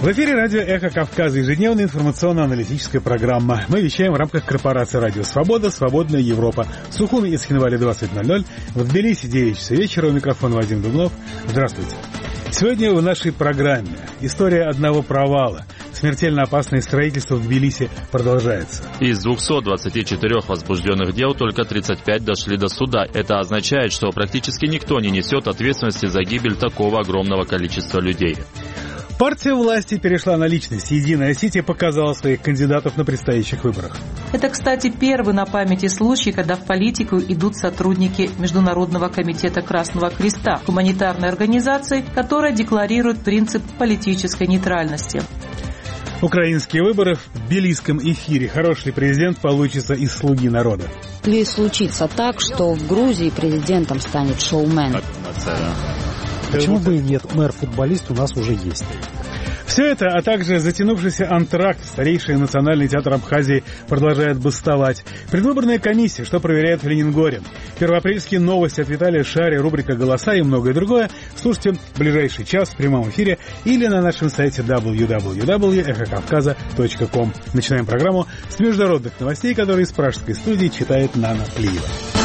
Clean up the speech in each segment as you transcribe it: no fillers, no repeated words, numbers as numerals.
В эфире радио «Эхо Кавказа», ежедневная информационно-аналитическая программа. Мы вещаем в рамках корпорации «Радио Свобода», «Свободная Европа». В Сухуми и Схинвале 20:00, в Тбилиси 9 часов вечера. У микрофона Вадим Дубнов. Здравствуйте. Сегодня в нашей программе история одного провала. Смертельно опасное строительство в Тбилиси продолжается. Из 224 возбужденных дел только 35 дошли до суда. Это означает, что практически никто не несет ответственности за гибель такого огромного количества людей. Партия власти перешла на личность. Единая Осетия показала своих кандидатов на предстоящих выборах. Это, кстати, первый на памяти случай, когда в политику идут сотрудники Международного комитета Красного Креста, гуманитарной организации, которая декларирует принцип политической нейтральности. Украинские выборы в тбилисском эфире. Хороший президент получится из «Слуги народа». Ли случится так, что в Грузии президентом станет шоумен. Почему бы и нет? Мэр-футболист у нас уже есть. Все это, а также затянувшийся антракт. Старейший национальный театр Абхазии продолжает бастовать. Предвыборная комиссия, что проверяет в Ленингоре. Первоапрельские новости от Виталия Шари, рубрика «Голоса» и многое другое. Слушайте в ближайший час в прямом эфире или на нашем сайте www.эхокавказа.ком. Начинаем программу с международных новостей, которые из пражской студии читает Нана Плиева.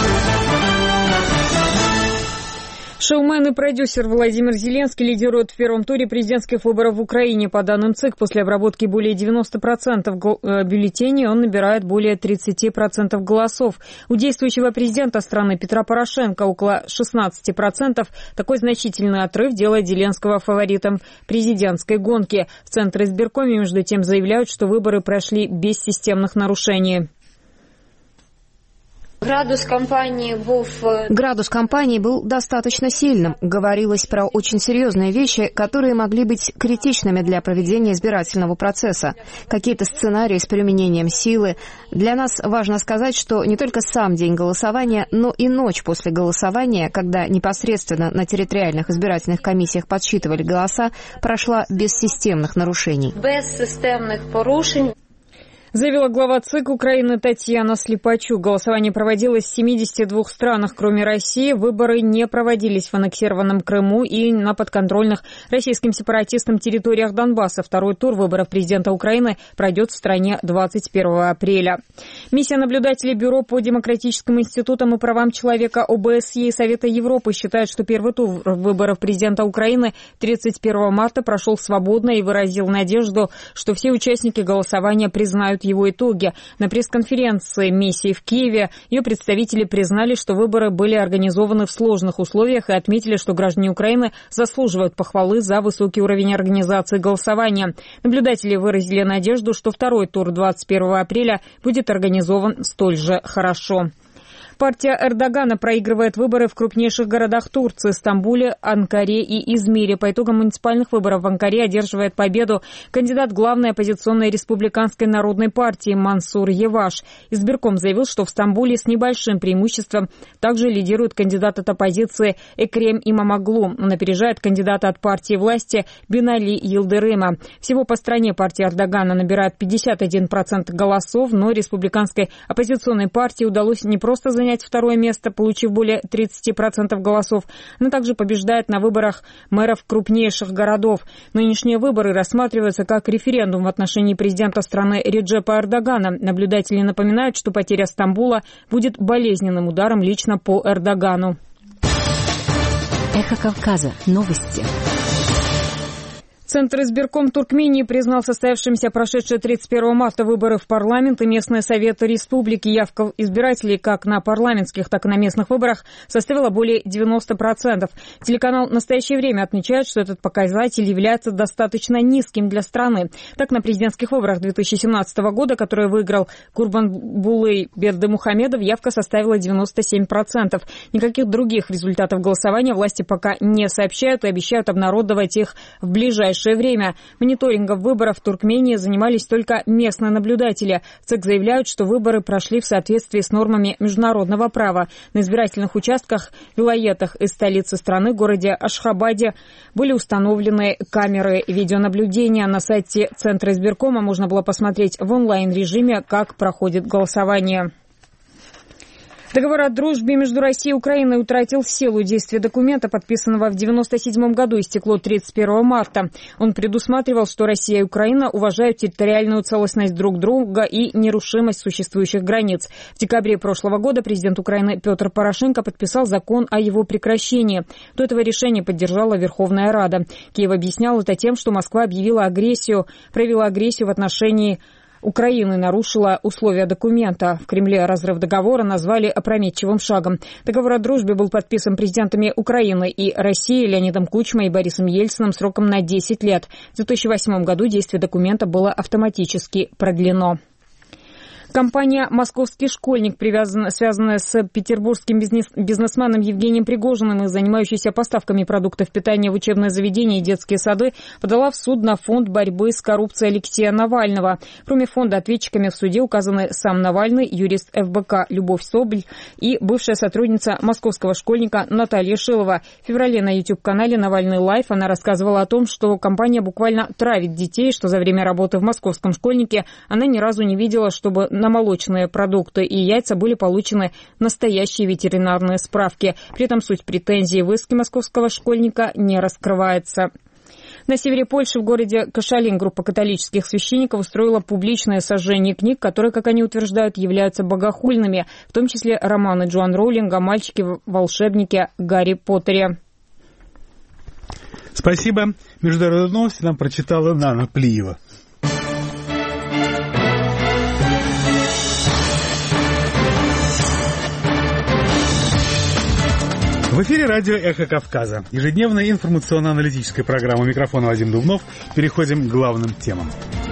Шоумен и продюсер Владимир Зеленский лидирует в первом туре президентских выборов в Украине. По данным ЦИК, после обработки более 90% бюллетеней он набирает более 30% голосов. У действующего президента страны Петра Порошенко около 16%. Такой значительный отрыв делает Зеленского фаворитом президентской гонки. В Центре избиркоме, между тем, заявляют, что выборы прошли без системных нарушений. Градус кампании был достаточно сильным. Говорилось про очень серьезные вещи, которые могли быть критичными для проведения избирательного процесса. Какие-то сценарии с применением силы. Для нас важно сказать, что не только сам день голосования, но и ночь после голосования, когда непосредственно на территориальных избирательных комиссиях подсчитывали голоса, прошла без системных нарушений. Заявила глава ЦИК Украины Татьяна Слепачук. Голосование проводилось в 72 странах, кроме России. Выборы не проводились в аннексированном Крыму и на подконтрольных российским сепаратистам территориях Донбасса. Второй тур выборов президента Украины пройдет в стране 21 апреля. Миссия наблюдателей Бюро по демократическим институтам и правам человека ОБСЕ и Совета Европы считает, что первый тур выборов президента Украины 31 марта прошел свободно и выразил надежду, что все участники голосования признают его итоги. На пресс-конференции миссии в Киеве ее представители признали, что выборы были организованы в сложных условиях и отметили, что граждане Украины заслуживают похвалы за высокий уровень организации голосования. Наблюдатели выразили надежду, что второй тур 21 апреля будет организован столь же хорошо. Партия Эрдогана проигрывает выборы в крупнейших городах Турции – Стамбуле, Анкаре и Измире. По итогам муниципальных выборов в Анкаре одерживает победу кандидат главной оппозиционной республиканской народной партии Мансур Еваш. Избирком заявил, что в Стамбуле с небольшим преимуществом также лидирует кандидат от оппозиции Экрем Имамоглу. Он опережает кандидата от партии власти Бинали Йылдырыма. Всего по стране партия Эрдогана набирает 51% голосов, но республиканской оппозиционной партии удалось не просто занять второе место, получив более 30% голосов. Она также побеждает на выборах мэров крупнейших городов. Нынешние выборы рассматриваются как референдум в отношении президента страны Реджепа Эрдогана. Наблюдатели напоминают, что потеря Стамбула будет болезненным ударом лично по Эрдогану. Эхо Кавказа. Новости. Центр избирком Туркмении признал состоявшимся прошедшие 31 марта выборы в парламент и местные советы республики. Явка избирателей как на парламентских, так и на местных выборах составила более 90%. Телеканал «Настоящее время» отмечает, что этот показатель является достаточно низким для страны. Так, на президентских выборах 2017 года, которые выиграл Курбанбулы Бердымухамедов, явка составила 97%. Никаких других результатов голосования власти пока не сообщают и обещают обнародовать их в ближайшее время. Мониторингом выборов в Туркмении занимались только местные наблюдатели. ЦИК заявляют, что выборы прошли в соответствии с нормами международного права. На избирательных участках, вилаетах из столицы страны, городе Ашхабаде, были установлены камеры видеонаблюдения. На сайте Центра избиркома можно было посмотреть в онлайн-режиме, как проходит голосование. Договор о дружбе между Россией и Украиной утратил силу. Действие документа, подписанного в 1997 году, истекло 31 марта. Он предусматривал, что Россия и Украина уважают территориальную целостность друг друга и нерушимость существующих границ. В декабре прошлого года президент Украины Петр Порошенко подписал закон о его прекращении. До этого решения поддержала Верховная Рада. Киев объяснял это тем, что Москва провела агрессию в отношении Украина нарушила условия документа. В Кремле разрыв договора назвали опрометчивым шагом. Договор о дружбе был подписан президентами Украины и России Леонидом Кучмой и Борисом Ельциным сроком на 10 лет. В 2008 году действие документа было автоматически продлено. Компания «Московский школьник», связанная с петербургским бизнесменом Евгением Пригожиным и занимающейся поставками продуктов питания в учебные заведения и детские сады, подала в суд на фонд борьбы с коррупцией Алексея Навального. Кроме фонда, ответчиками в суде указаны сам Навальный, юрист ФБК Любовь Соболь и бывшая сотрудница «Московского школьника» Наталья Шилова. В феврале на YouTube-канале «Навальный Лайф» она рассказывала о том, что компания буквально травит детей, что за время работы в «Московском школьнике» она ни разу не видела, чтобы на молочные продукты и яйца были получены настоящие ветеринарные справки. При этом суть претензий в иске «Московского школьника» не раскрывается. На севере Польши, в городе Кошалин, группа католических священников устроила публичное сожжение книг, которые, как они утверждают, являются богохульными, в том числе романы Джоан Роулинг о мальчике-волшебнике Гарри Поттере. Спасибо. Международные новости нам прочитала Нана Плиева. В эфире радио «Эхо Кавказа». Ежедневная информационно-аналитическая программа. У микрофона Вадим Дубнов. Переходим к главным темам.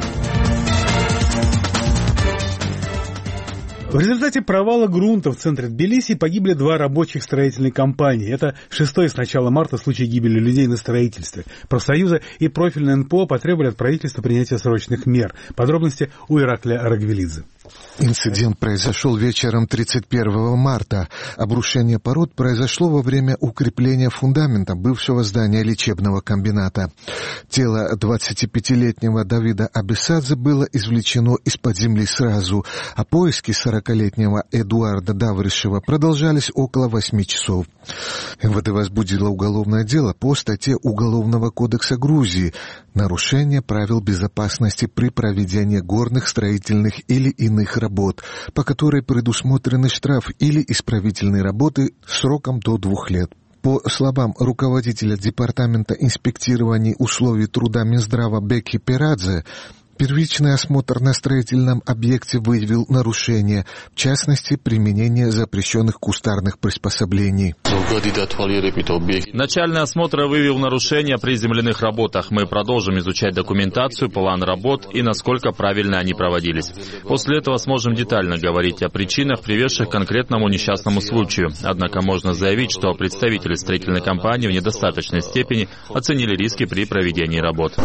В результате провала грунта в центре Тбилиси погибли 2 рабочих строительной компании. Это 6-й с начала марта случай гибели людей на строительстве. Профсоюзы и профильное НПО потребовали от правительства принятия срочных мер. Подробности у Иракля Рагвелидзе. Инцидент произошел вечером 31 марта. Обрушение пород произошло во время укрепления фундамента бывшего здания лечебного комбината. Тело 25-летнего Давида Абисадзе было извлечено из-под земли сразу, а поиски 40-летнего Эдуарда Давришева продолжались около 8 часов. МВД возбудило уголовное дело по статье Уголовного кодекса Грузии «Нарушение правил безопасности при проведении горных, строительных или иных работ», по которой предусмотрены штраф или исправительные работы сроком до 2 лет. По словам руководителя Департамента инспектирования условий труда Минздрава Беки Перадзе, первичный осмотр на строительном объекте выявил нарушения, в частности, применение запрещенных кустарных приспособлений. Начальный осмотр выявил нарушения при земляных работах. Мы продолжим изучать документацию, план работ и насколько правильно они проводились. После этого сможем детально говорить о причинах, приведших к конкретному несчастному случаю. Однако можно заявить, что представители строительной компании в недостаточной степени оценили риски при проведении работ.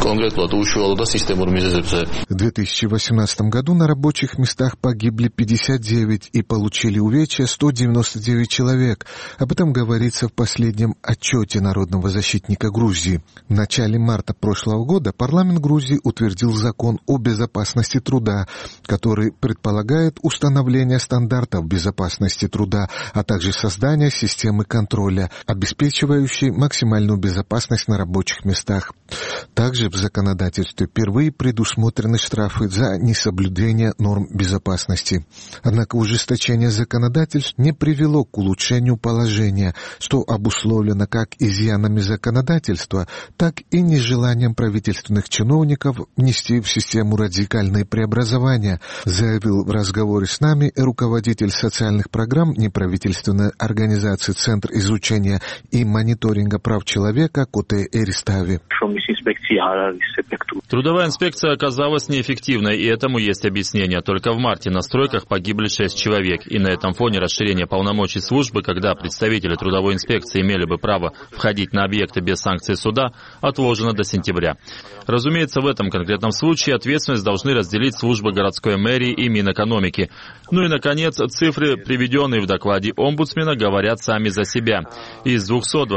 В 2018 году на рабочих местах погибли 59 и получили увечья 199 человек. Об этом говорится в последнем отчете Народного защитника Грузии. В начале марта прошлого года парламент Грузии утвердил закон о безопасности труда, который предполагает установление стандартов безопасности труда, а также создание системы контроля, обеспечивающей максимальную безопасность на рабочих местах. Также в законодательстве впервые предусмотрены штрафы за несоблюдение норм безопасности. Однако ужесточение законодательств не привело к улучшению положения, что обусловлено как изъянами законодательства, так и нежеланием правительственных чиновников внести в систему радикальные преобразования, заявил в разговоре с нами руководитель социальных программ неправительственной организации «Центр изучения и мониторинга прав человека» Коте Эристави. Трудовая инспекция оказалась неэффективной, и этому есть объяснение. Только в марте на стройках погибли 6 человек, и на этом фоне расширение полномочий службы, когда представители трудовой инспекции имели бы право входить на объекты без санкций суда, отложено до сентября. Разумеется, в этом конкретном случае ответственность должны разделить службы городской мэрии и Минэкономики. Ну и, наконец, цифры, приведенные в докладе омбудсмена, говорят сами за себя. Из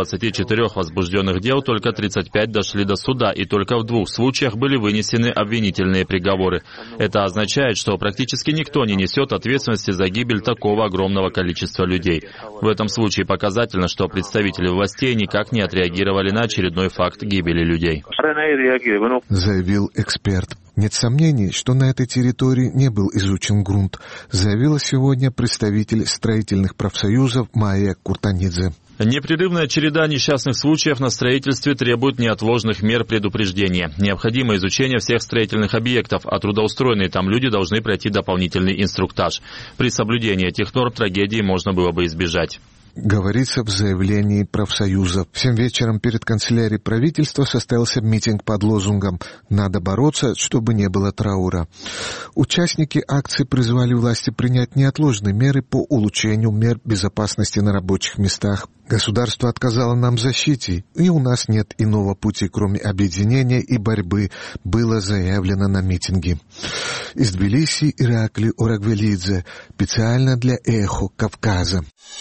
224 возбужденных дел только 35 дошли до суда, и только в 2 случаях были вынесены обвинительные обвинительные приговоры. Это означает, что практически никто не несет ответственности за гибель такого огромного количества людей. В этом случае показательно, что представители властей никак не отреагировали на очередной факт гибели людей. Заявил эксперт. Нет сомнений, что на этой территории не был изучен грунт, заявила сегодня представитель строительных профсоюзов Майя Куртанидзе. Непрерывная череда несчастных случаев на строительстве требует неотложных мер предупреждения. Необходимо изучение всех строительных объектов, а трудоустроенные там люди должны пройти дополнительный инструктаж. При соблюдении этих норм трагедии можно было бы избежать. Говорится в заявлении профсоюза. В 7 вечером перед канцелярией правительства состоялся митинг под лозунгом «Надо бороться, чтобы не было траура». Участники акции призвали власти принять неотложные меры по улучшению мер безопасности на рабочих местах. Государство отказало нам в защите, и у нас нет иного пути, кроме объединения и борьбы, было заявлено на митинге. Из Тбилиси Иракли Орагвелидзе, специально для «Эхо Кавказа».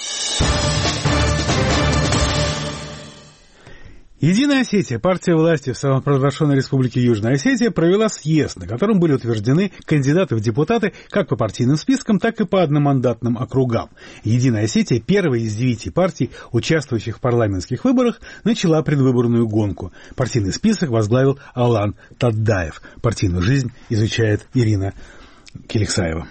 Единая Осетия, партия власти в самопровозглашенной республике Южная Осетия, провела съезд, на котором были утверждены кандидаты в депутаты как по партийным спискам, так и по одномандатным округам. Единая Осетия, первая из 9 партий, участвующих в парламентских выборах, начала предвыборную гонку. Партийный список возглавил Алан Таддаев. Партийную жизнь изучает Ирина Келексаева.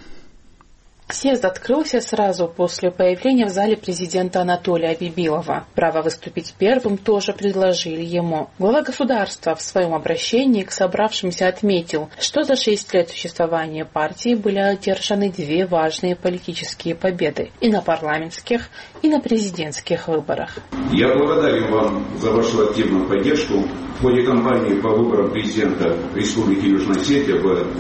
Съезд открылся сразу после появления в зале президента Анатолия Бибилова. Право выступить первым тоже предложили ему. Глава государства в своем обращении к собравшимся отметил, что за 6 лет существования партии были одержаны 2 важные политические победы и на парламентских, и на президентских выборах. Я благодарен вам за вашу активную поддержку в ходе кампании по выборам президента Республики Южная Осетия в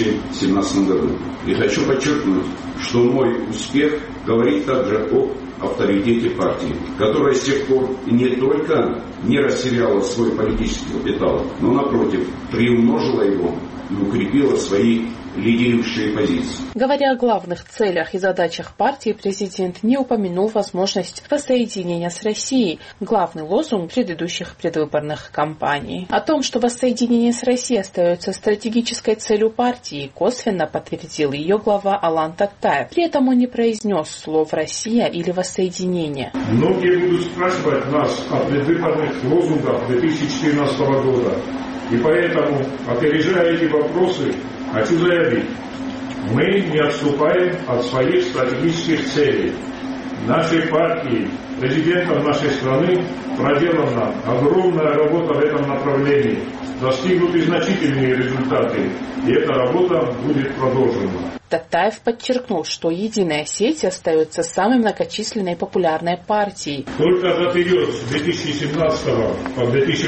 2017 году. И хочу подчеркнуть, что мой успех говорит также об авторитете партии, которая с тех пор не только не растеряла свой политический капитал, но, напротив, приумножила его и укрепила свои лидирующие позиции. Говоря о главных целях и задачах партии, президент не упомянул возможность воссоединения с Россией, главный лозунг предыдущих предвыборных кампаний. О том, что воссоединение с Россией остается стратегической целью партии, косвенно подтвердил ее глава Алан Таддаев. При этом он не произнес слов «Россия» или «воссоединение». Многие будут спрашивать нас о предвыборных лозунгах 2014 года. И поэтому, опережая эти вопросы, хочу заявить, мы не отступаем от своих стратегических целей. Нашей партии, президентом нашей страны проделана огромная работа в этом направлении. Достигнуты значительные результаты, и эта работа будет продолжена. Таддаев подчеркнул, что Единая Осетия остается самой многочисленной и популярной партией. Только за период с 2017 по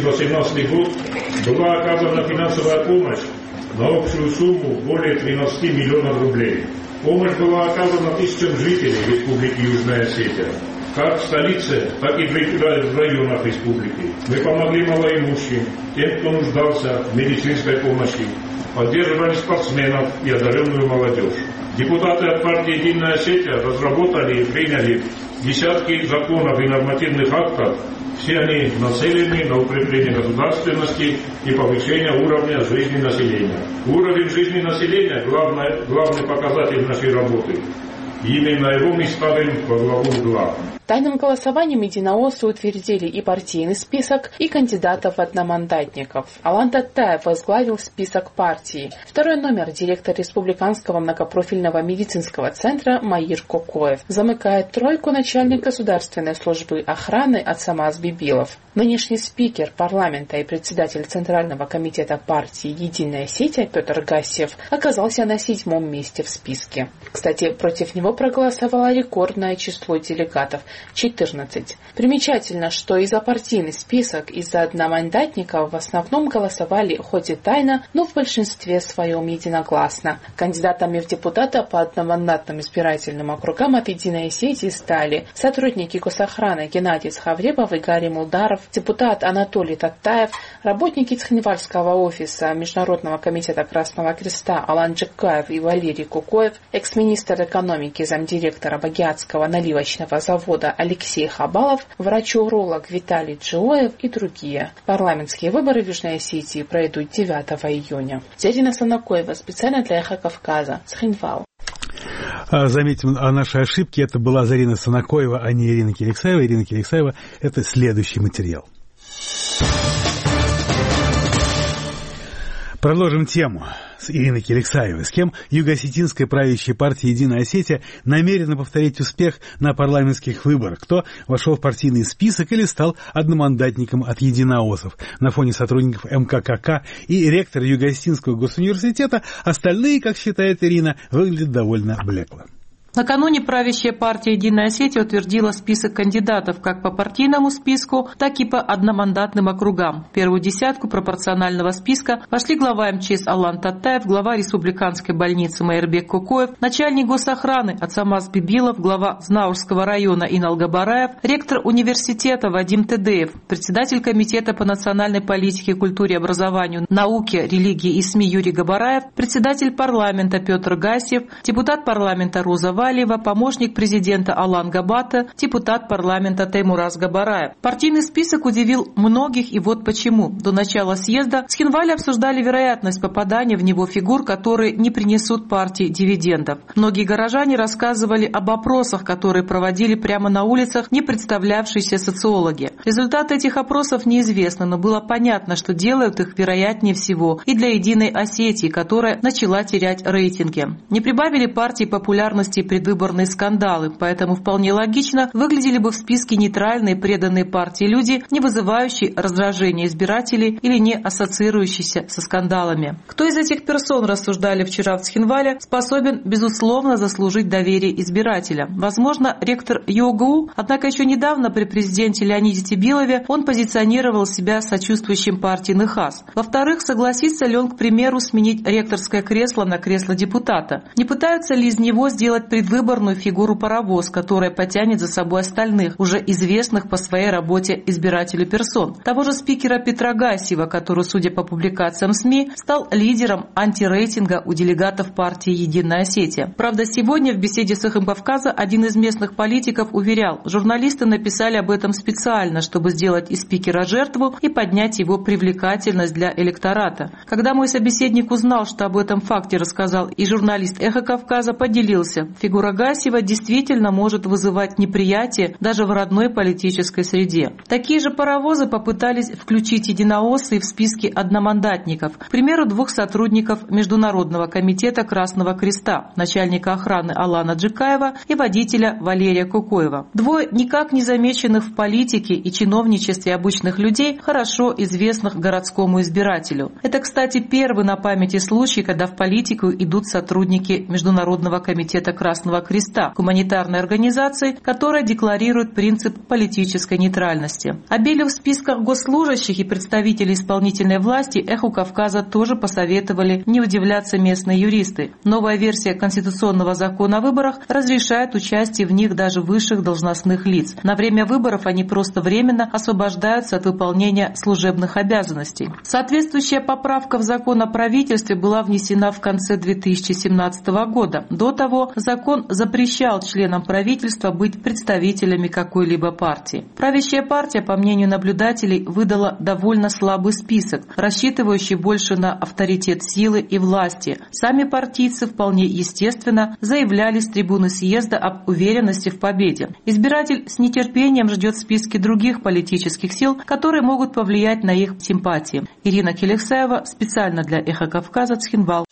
2018 год была оказана финансовая помощь на общую сумму более 13 миллионов рублей. Помощь была оказана тысячам жителей Республики Южная Осетия, как в столице, так и в районах республики. Мы помогли малоимущим, тем, кто нуждался в медицинской помощи, поддерживали спортсменов и одаренную молодежь. Депутаты от партии «Единая Осетия» разработали и приняли десятки законов и нормативных актов. Все они нацелены на укрепление государственности и повышение уровня жизни населения. Уровень жизни населения – главный показатель нашей работы. Именно его мы ставим во главу угла. Тайным голосованием единоосцы утвердили и партийный список, и кандидатов-одномандатников. Алан Таддаев возглавил список партии. Второй номер директор Республиканского многопрофильного медицинского центра Маир Кокоев. Замыкает тройку начальник государственной службы охраны Ацамаз Бибилов. Нынешний спикер парламента и председатель Центрального комитета партии «Единая Осетия» Петр Гассиев оказался на 7-м месте в списке. Кстати, против него проголосовало рекордное число делегатов – 14. Примечательно, что и за партийный список, и за одномандатников в основном голосовали хоть и тайно, но в большинстве своем единогласно. Кандидатами в депутаты по одномандатным избирательным округам от «Единой Осетии» стали сотрудники госохраны Геннадий Цхавребов и Гарри Мулдаров, депутат Анатолий Таддаев, работники Цхинвальского офиса Международного комитета Красного Креста Алан Джекаев и Валерий Кукоев, экс-министр экономики заместитель замдиректора Багиатского наливочного завода Алексей Хабалов, врач-уролог Виталий Джиоев и другие. Парламентские выборы в Южной Осетии пройдут 9 июня. Зарина Санакоева специально для Эхо Кавказа. Цхинвал. Заметим о нашей ошибке. Это была Зарина Санакоева, а не Ирина Келексаева. Ирина Келексаева – это следующий материал. Продолжим тему с Ириной Келексаевой, с кем юго-осетинская правящая партия «Единая Осетия» намерена повторить успех на парламентских выборах, кто вошел в партийный список или стал одномандатником от единоосов. На фоне сотрудников МККК и ректора Юго-Осетинского госуниверситета остальные, как считает Ирина, выглядят довольно блекло. Накануне правящая партия «Единая Осетия» утвердила список кандидатов как по партийному списку, так и по одномандатным округам. В первую десятку пропорционального списка вошли глава МЧС Алан Таттаев, глава республиканской больницы Майырбек Кокоев, начальник госохраны Ацамаз Бибилов, глава Знаурского района Инал Габараев, ректор университета Вадим Тедеев, председатель комитета по национальной политике, культуре, образованию, науке, религии и СМИ Юрий Габараев, председатель парламента Петр Гасьев, депутат парламента Роза Валиева, помощник президента Алан Габата, депутат парламента Теймураз Габараев. Партийный список удивил многих, и вот почему. До начала съезда в Цхинвале обсуждали вероятность попадания в него фигур, которые не принесут партии дивидендов. Многие горожане рассказывали об опросах, которые проводили прямо на улицах не представлявшиеся социологи. Результаты этих опросов неизвестны, но было понятно, что делают их вероятнее всего и для «Единой Осетии», которая начала терять рейтинги. Не прибавили партии популярности предвыборные скандалы, поэтому вполне логично выглядели бы в списке нейтральные преданные партии люди, не вызывающие раздражения избирателей или не ассоциирующиеся со скандалами. Кто из этих персон, рассуждали вчера в Цхинвале, способен, безусловно, заслужить доверие избирателя? Возможно, ректор ЮОГУ, однако еще недавно при президенте Леониде Тебилове он позиционировал себя сочувствующим партии НХАС. Во-вторых, согласится ли он, к примеру, сменить ректорское кресло на кресло депутата? Не пытаются ли из него сделать предвыборную фигуру-паровоз, которая потянет за собой остальных, уже известных по своей работе избирателю персон? Того же спикера Петра Гасьева, который, судя по публикациям СМИ, стал лидером антирейтинга у делегатов партии «Единая Осетия». Правда, сегодня в беседе с Эхом Кавказа один из местных политиков уверял, журналисты написали об этом специально, чтобы сделать из спикера жертву и поднять его привлекательность для электората. Когда мой собеседник узнал, что об этом факте рассказал и журналист Эхо Кавказа, поделился: фигура Гасьева действительно может вызывать неприятие даже в родной политической среде. Такие же паровозы попытались включить единооссы в списки одномандатников. К примеру, 2 сотрудников Международного комитета Красного Креста, начальника охраны Алана Джикаева и водителя Валерия Кокоева. 2 никак не замеченных в политике и чиновничестве обычных людей, хорошо известных городскому избирателю. Это, кстати, первый на памяти случай, когда в политику идут сотрудники Международного комитета Красного Креста, гуманитарной организации, которая декларирует принцип политической нейтральности. Обилию в списках госслужащих и представителей исполнительной власти Эху Кавказа тоже посоветовали не удивляться местные юристы. Новая версия Конституционного закона о выборах разрешает участие в них даже высших должностных лиц. На время выборов они просто временно освобождаются от выполнения служебных обязанностей. Соответствующая поправка в закон о правительстве была внесена в конце 2017 года. До того закон запрещал членам правительства быть представителями какой-либо партии. Правящая партия, по мнению наблюдателей, выдала довольно слабый список, рассчитывающий больше на авторитет силы и власти. Сами партийцы вполне естественно заявляли с трибуны съезда об уверенности в победе. Избиратель с нетерпением ждет списки других политических сил, которые могут повлиять на их симпатии. Ирина Келексаева специально для Эхо Кавказа, Цхинвал.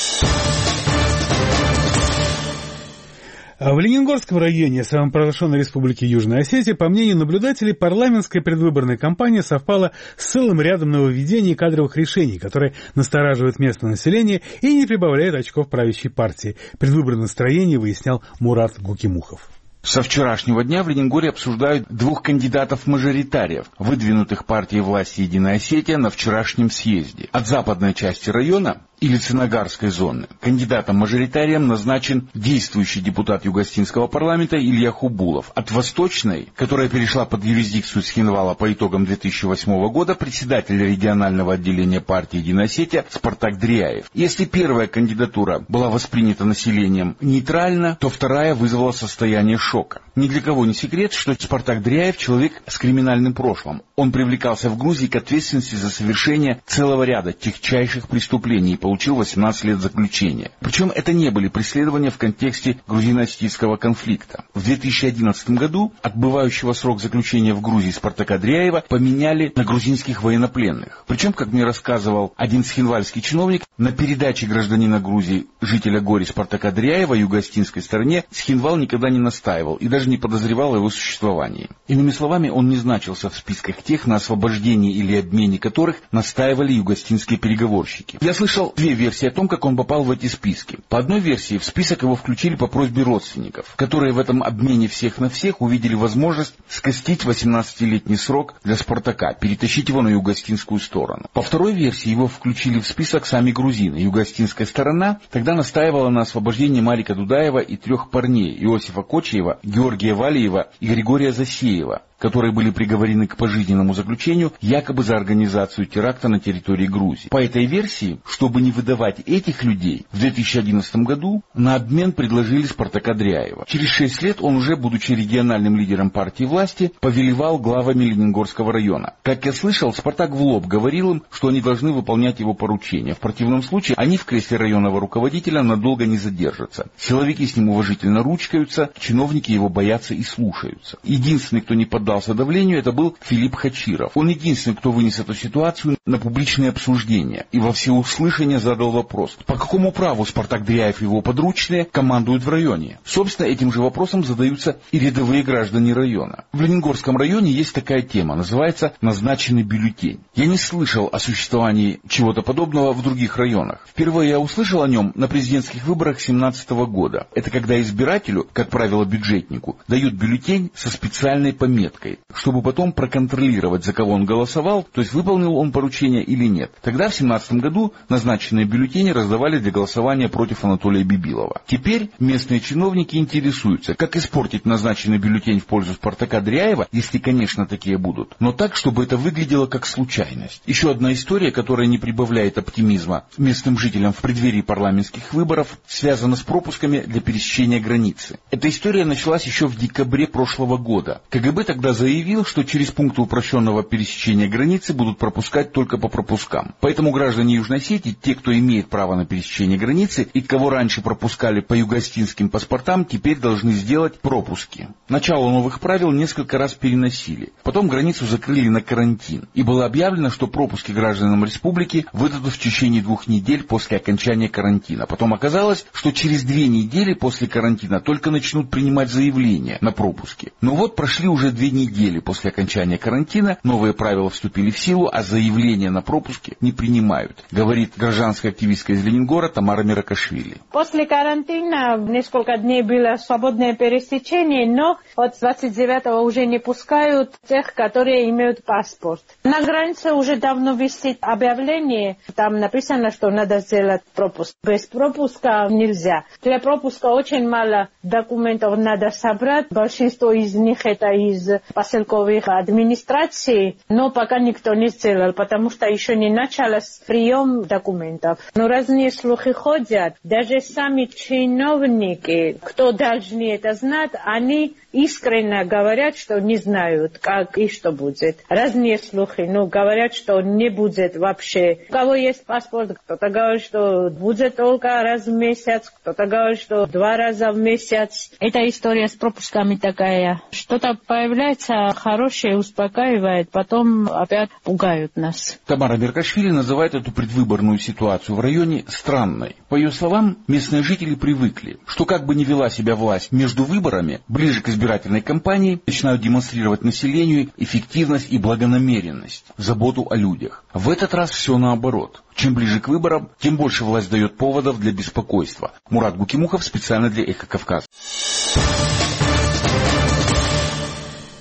В Ленингорском районе самопровозглашенной республики Южная Осетия, по мнению наблюдателей, парламентская предвыборная кампания совпала с целым рядом нововведений и кадровых решений, которые настораживают местное население и не прибавляют очков правящей партии. Предвыборное настроение выяснял Мурат Гукимухов. Со вчерашнего дня в Лениногорске обсуждают 2 кандидатов-мажоритариев, выдвинутых партией власти «Единая Осетия» на вчерашнем съезде. От западной части района или Ценогарской зоны. Кандидатом-мажоритарием назначен действующий депутат Юго-Остинского парламента Илья Хубулов. От Восточной, которая перешла под юрисдикцию Схинвала по итогам 2008 года, председатель регионального отделения партии «Единая Осетия» Спартак Дряев. Если первая кандидатура была воспринята населением нейтрально, то вторая вызвала состояние шока. Ни для кого не секрет, что Спартак Дряев — человек с криминальным прошлым. Он привлекался в Грузии к ответственности за совершение целого ряда тягчайших преступлений и получил 18 лет заключения. Причем это не были преследования в контексте грузино-осетинского конфликта. В 2011 году отбывающего срок заключения в Грузии Спартака Дряева поменяли на грузинских военнопленных. Причем, как мне рассказывал один схинвальский чиновник, на передаче гражданина Грузии, жителя Гори Спартака Дряева юго-остинской стороне, Схинвал никогда не настаивал и даже не подозревал о его существовании. Иными словами, он не значился в списках тех, на освобождении или обмене которых настаивали юго-остинские переговорщики. Я слышал две версии о том, как он попал в эти списки. По одной версии, в список его включили по просьбе родственников, которые в этом обмене всех на всех увидели возможность скостить 18-летний срок для Спартака, перетащить его на юго-остинскую сторону. По второй версии, его включили в список сами грузины. Юго-остинская сторона тогда настаивала на освобождении Марика Дудаева и 3 парней: Иосифа Кочиева, Георгия Валиева и Григория Засеева, которые были приговорены к пожизненному заключению якобы за организацию теракта на территории Грузии. По этой версии, чтобы не выдавать этих людей, в 2011 году на обмен предложили Спартака Дряева. Через 6 лет он уже, будучи региональным лидером партии власти, повелевал главами Лениногорского района. Как я слышал, Спартак в лоб говорил им, что они должны выполнять его поручения. В противном случае они в кресле районного руководителя надолго не задержатся. Силовики с ним уважительно ручкаются, чиновники его боятся и слушаются. Единственный, кто не поддался давлению, это был Филипп Хачиров. Он единственный, кто вынес эту ситуацию на публичное обсуждение и во всеуслышание задал вопрос: по какому праву Спартак Дряев и его подручные командуют в районе? Собственно, этим же вопросом задаются и рядовые граждане района. В Лениногорском районе есть такая тема, называется «назначенный бюллетень». Я не слышал о существовании чего-то подобного в других районах. Впервые я услышал о нем на президентских выборах 2017 года. Это когда избирателю, как правило бюджетнику, дают бюллетень со специальной пометкой, чтобы потом проконтролировать, за кого он голосовал, то есть выполнил он поручение или нет. Тогда в 2017 году назначенные бюллетени раздавали для голосования против Анатолия Бибилова. Теперь местные чиновники интересуются, как испортить назначенный бюллетень в пользу Спартака Дряева, если, конечно, такие будут, но так, чтобы это выглядело как случайность. Еще одна история, которая не прибавляет оптимизма местным жителям в преддверии парламентских выборов, связана с пропусками для пересечения границы. Эта история началась еще в декабре прошлого года. КГБ тогда заявил, что через пункты упрощенного пересечения границы будут пропускать только по пропускам. Поэтому граждане Южной Осетии, те, кто имеет право на пересечение границы и кого раньше пропускали по юго-остинским паспортам, теперь должны сделать пропуски. Начало новых правил несколько раз переносили. Потом границу закрыли на карантин. И было объявлено, что пропуски гражданам республики выдадут в течение 2 недель после окончания карантина. Потом оказалось, что через 2 недели после карантина только начнут принимать заявления на пропуски. Но вот прошли уже 2 недели после окончания карантина, новые правила вступили в силу, а заявления на пропуски не принимают, говорит гражданская активистка из Ленингора Тамара Миракашвили. После карантина несколько дней было свободное пересечение, но от 29-го уже не пускают тех, которые имеют паспорт. На границе уже давно висит объявление, там написано, что надо сделать пропуск. Без пропуска нельзя. Для пропуска очень мало документов надо собрать, большинство из них это из поселковых администраций, но пока никто не сделал, потому что еще не начался прием документов. Но разные слухи ходят, даже сами чиновники, кто должны это знать, они искренне говорят, что не знают, как и что будет. Разные слухи, но говорят, что не будет вообще. У кого есть паспорт, кто-то говорит, что будет только раз в месяц, кто-то говорит, что 2 раза в месяц. Эта история с пропусками такая. Что-то появляется хорошее, успокаивает, потом опять пугают нас. Тамара Миракашвили называет эту предвыборную ситуацию в районе странной. По ее словам, местные жители привыкли, что как бы ни вела себя власть между выборами, ближе к избирательной кампании начинают демонстрировать населению эффективность и благонамеренность, заботу о людях. В этот раз все наоборот. Чем ближе к выборам, тем больше власть дает поводов для беспокойства. Мурат Гукимухов специально для Эхо Кавказа.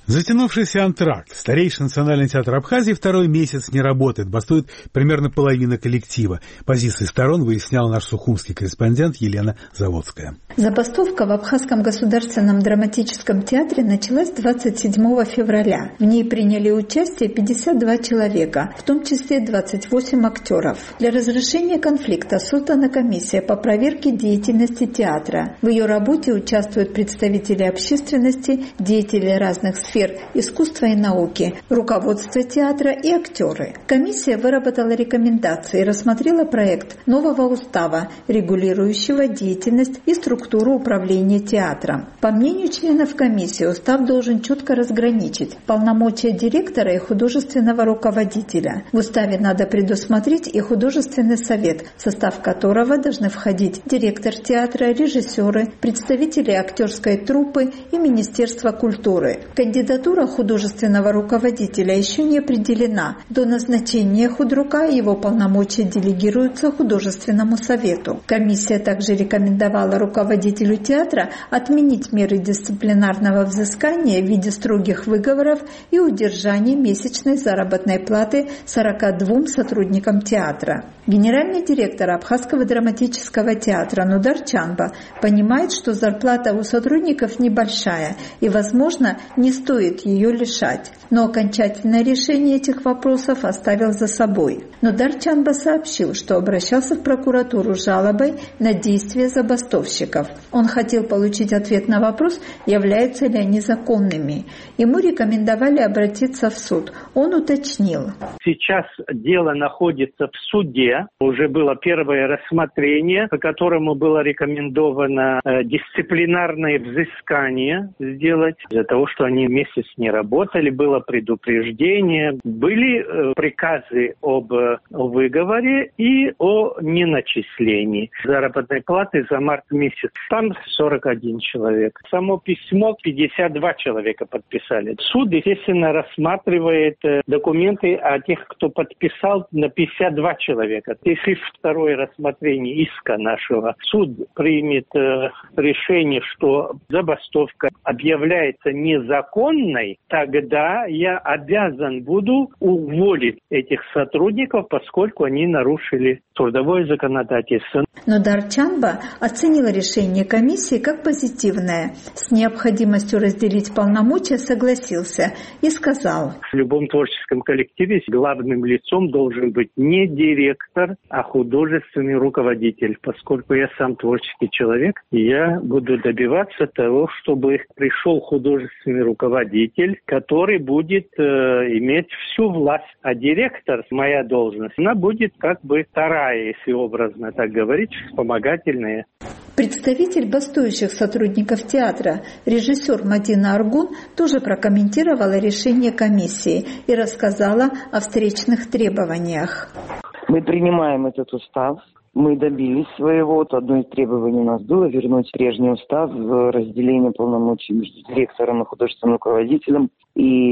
Затянувшийся антракт. Старейший национальный театр Абхазии второй месяц не работает. Бастует примерно половина коллектива. Позиции сторон выяснял наш сухумский корреспондент Елена Заводская. Забастовка в Абхазском государственном драматическом театре началась 27 февраля. В ней приняли участие 52 человека, в том числе 28 актеров. Для разрешения конфликта создана комиссия по проверке деятельности театра. В ее работе участвуют представители общественности, деятели разных сфер искусства и науки, руководство театра и актеры. Комиссия выработала рекомендации и рассмотрела проект нового устава, регулирующего деятельность и структуру управления театром. По мнению членов комиссии, устав должен четко разграничить полномочия директора и художественного руководителя. В уставе надо предусмотреть и художественный совет, в состав которого должны входить директор театра, режиссеры, представители актерской труппы и Министерства культуры. Кандидатура художественного руководителя еще не определена. До назначения худрука его полномочия делегируются художественному совету. Комиссия также рекомендовала руководителю театра отменить меры дисциплинарного взыскания в виде строгих выговоров и удержания месячной заработной платы 42 сотрудникам театра. Генеральный директор Абхазского драматического театра Нудар Чанба понимает, что зарплата у сотрудников небольшая и, возможно, не стоит ее лишать. Но окончательное решение этих вопросов оставил за собой. Нудар Чанба сообщил, что обращался в прокуратуру с жалобой на действия забастовщиков. Он хотел получить ответ на вопрос, являются ли они законными. Ему рекомендовали обратиться в суд. Он уточнил. Сейчас дело находится в суде. Уже было первое рассмотрение, по которому было рекомендовано дисциплинарное взыскание сделать для того, что они месяц не работали, было предупреждение, были приказы об выговоре и о неначислении заработной платы за март месяц. Там 41 человек. Само письмо 52 человека подписали. Суд, естественно, рассматривает документы о тех, кто подписал, на 52 человека. Если второе рассмотрение иска нашего, суд примет решение, что забастовка объявляется незаконной, тогда я обязан буду уволить этих сотрудников, поскольку они нарушили трудовое законодательство. Но Нудар Чанба оценил решение комиссии как позитивное. С необходимостью разделить полномочия согласился и сказал: в любом творческом коллективе главным лицом должен быть не директор, а художественный руководитель. Поскольку я сам творческий человек, я буду добиваться того, чтобы пришел художественный руководитель, который будет иметь всю власть. А директор, моя должность, она будет как бы вторая, если образно так говорить, вспомогательная. Представитель бастующих сотрудников театра, режиссер Мадина Аргун, тоже прокомментировала решение комиссии и рассказала о встречных требованиях. Мы принимаем этот устав. Мы добились своего. Одно из требований у нас было вернуть прежний устав, разделение полномочий между директором и художественным руководителем и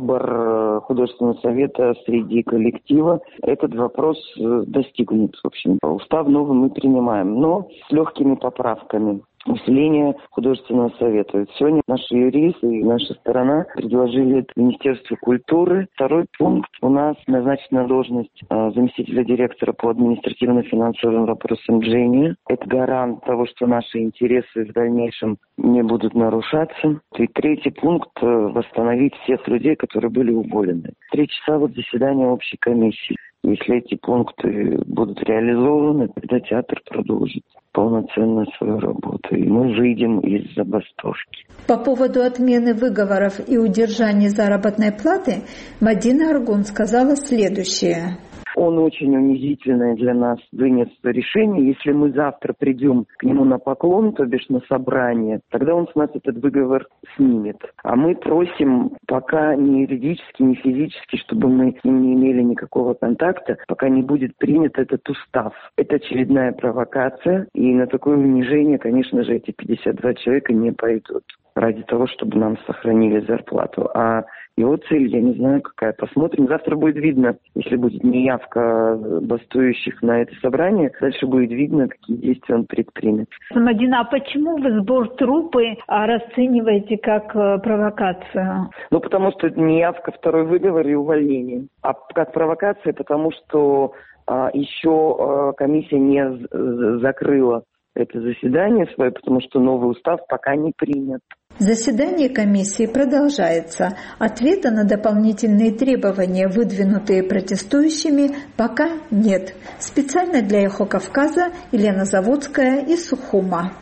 выбор художественного совета среди коллектива. Этот вопрос достигнут, в общем. Устав новый мы принимаем, но с легкими поправками. Усиление художественного совета. Сегодня наши юристы и наша сторона предложили Министерству культуры. Второй пункт. У нас назначена должность заместителя директора по административно-финансовым вопросам Дженни. Это гарант того, что наши интересы в дальнейшем не будут нарушаться. И третий пункт. Восстановить всех людей, которые были уволены. 3 часа заседания общей комиссии. Если эти пункты будут реализованы, тогда театр продолжит полноценно свою работу, и мы выйдем из забастовки. По поводу отмены выговоров и удержания заработной платы Мадина Аргун сказала следующее. Он очень унизительное для нас вынес решение. Если мы завтра придем к нему на поклон, то бишь на собрание, тогда он с нас этот выговор снимет. А мы просим пока ни юридически, ни физически, чтобы мы с ним не имели никакого контакта, пока не будет принят этот устав. Это очередная провокация, и на такое унижение, конечно же, эти 52 человека не пойдут ради того, чтобы нам сохранили зарплату. А Его цель, я не знаю какая. Посмотрим. Завтра будет видно, если будет неявка бастующих на это собрание, дальше будет видно, какие действия он предпримет. Мадина, а почему вы сбор трупы расцениваете как провокацию? Потому что неявка, второй выговор и увольнение. А как провокация, потому что еще комиссия не закрыла это заседание свое, потому что новый устав пока не принят. Заседание комиссии продолжается. Ответа на дополнительные требования, выдвинутые протестующими, пока нет. Специально для «Эхо Кавказа» Елена Заводская из Сухума.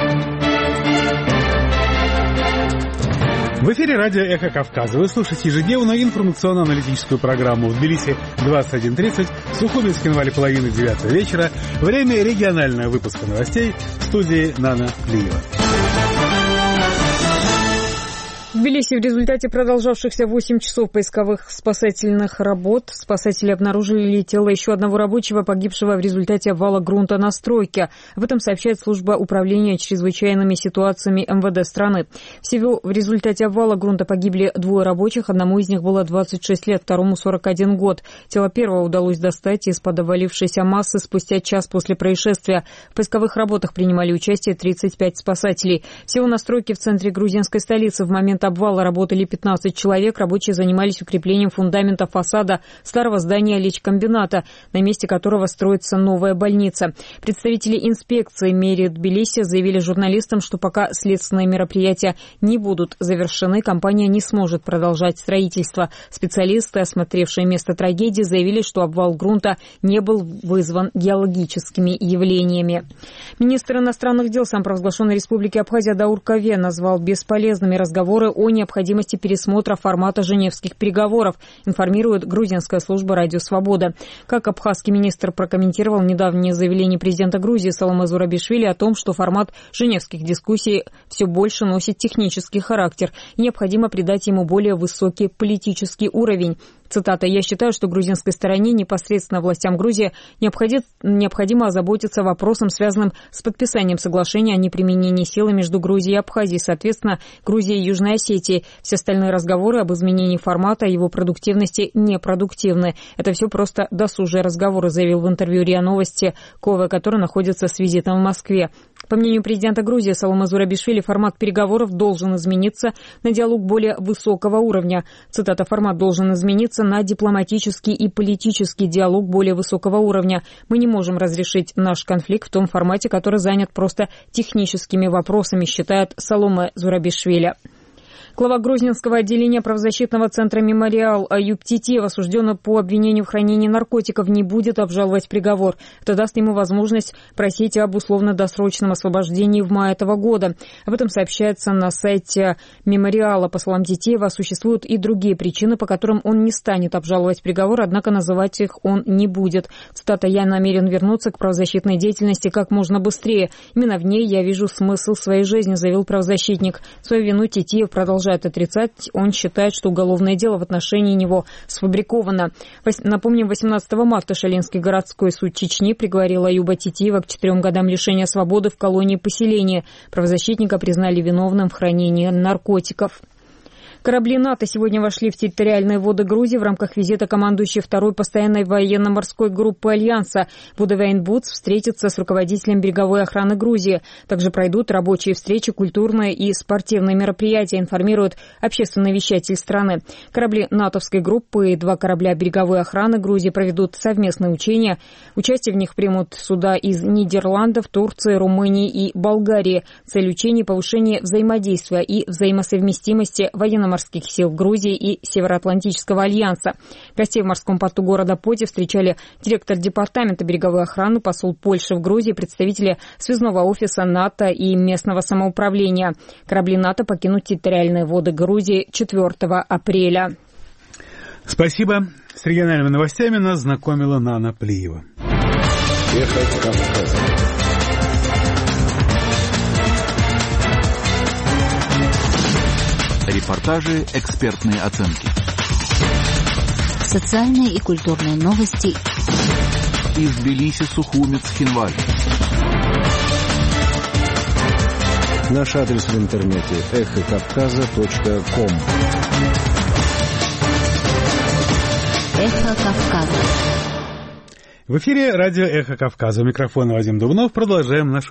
В эфире радио «Эхо Кавказа». Вы слушаете ежедневную информационно-аналитическую программу. В Тбилиси 21:30, в Сухуме и Цхинвале 8:30 вечера. Время регионального выпуска новостей в студии Нана Плиева. В Тбилиси в результате продолжавшихся 8 часов поисковых спасательных работ спасатели обнаружили тело еще одного рабочего, погибшего в результате обвала грунта на стройке. Об этом сообщает служба управления чрезвычайными ситуациями МВД страны. Всего в результате обвала грунта погибли 2 рабочих, одному из них было 26 лет, второму 41 год. Тело первого удалось достать из-под обвалившейся массы спустя час после происшествия. В поисковых работах принимали участие 35 спасателей. Всего на стройке в центре грузинской столицы в момент обвала работали 15 человек. Рабочие занимались укреплением фундамента фасада старого здания лечкомбината, на месте которого строится новая больница. Представители инспекции мэрии Тбилиси заявили журналистам, что пока следственные мероприятия не будут завершены, компания не сможет продолжать строительство. Специалисты, осмотревшие место трагедии, заявили, что обвал грунта не был вызван геологическими явлениями. Министр иностранных дел самопровозглашенной республики Абхазия Даур Каве назвал бесполезными разговоры о необходимости пересмотра формата женевских переговоров, информирует грузинская служба «Радио Свобода». Как абхазский министр прокомментировал недавнее заявление президента Грузии Саломе Зурабишвили о том, что формат женевских дискуссий все больше носит технический характер и необходимо придать ему более высокий политический уровень. Цитата: «Я считаю, что грузинской стороне, непосредственно властям Грузии, необходимо озаботиться вопросом, связанным с подписанием соглашения о неприменении силы между Грузией и Абхазией, соответственно, Грузией и Южной Осетией. Все остальные разговоры об изменении формата и его продуктивности непродуктивны. Это все просто досужие разговоры», заявил в интервью РИА Новости Кове, который находится с визитом в Москве. По мнению президента Грузии Саломе Зурабишвили, формат переговоров должен измениться на диалог более высокого уровня. Цитата: «Формат должен измениться на дипломатический и политический диалог более высокого уровня. Мы не можем разрешить наш конфликт в том формате, который занят просто техническими вопросами», считает Саломе Зурабишвили. Глава грузинского отделения правозащитного центра «Мемориал» Аюб Титиев, осужденный по обвинению в хранении наркотиков, не будет обжаловать приговор. Это даст ему возможность просить об условно-досрочном освобождении в мае этого года. Об этом сообщается на сайте «Мемориала». По словам Титиева, существуют и другие причины, по которым он не станет обжаловать приговор, однако называть их он не будет. Цитата: «Я намерен вернуться к правозащитной деятельности как можно быстрее. Именно в ней я вижу смысл своей жизни», заявил правозащитник. Свою вину Титиев продолжает отрицать. Он считает, что уголовное дело в отношении него сфабриковано. Напомним, 18 марта Шалинский городской суд Чечни приговорил Аюба Титиева к 4 годам лишения свободы в колонии поселения. Правозащитника признали виновным в хранении наркотиков. Корабли НАТО сегодня вошли в территориальные воды Грузии в рамках визита командующей 2-й постоянной военно-морской группы Альянса. Будавейн-Бутс встретится с руководителем береговой охраны Грузии. Также пройдут рабочие встречи, культурные и спортивные мероприятия, информирует общественный вещатель страны. Корабли натовской группы и 2 корабля береговой охраны Грузии проведут совместные учения. Участие в них примут суда из Нидерландов, Турции, Румынии и Болгарии. Цель учений – повышение взаимодействия и взаимосовместимости военно-морских сил Грузии и Североатлантического альянса. Гостей в морском порту города Поти встречали директор департамента береговой охраны, посол Польши в Грузии, представители связного офиса НАТО и местного самоуправления. Корабли НАТО покинут территориальные воды Грузии 4 апреля. Спасибо. С региональными новостями нас знакомила Нана Плиева. Эхо Кавказа. Репортажи, экспертные оценки. Социальные и культурные новости. Из Тбилиси, Сухуми, Цхинвале. Наш адрес в интернете – эхокавказа.ком. Эхо Кавказа. В эфире радио «Эхо Кавказа». У микрофона Вадим Дубнов. Продолжаем нашу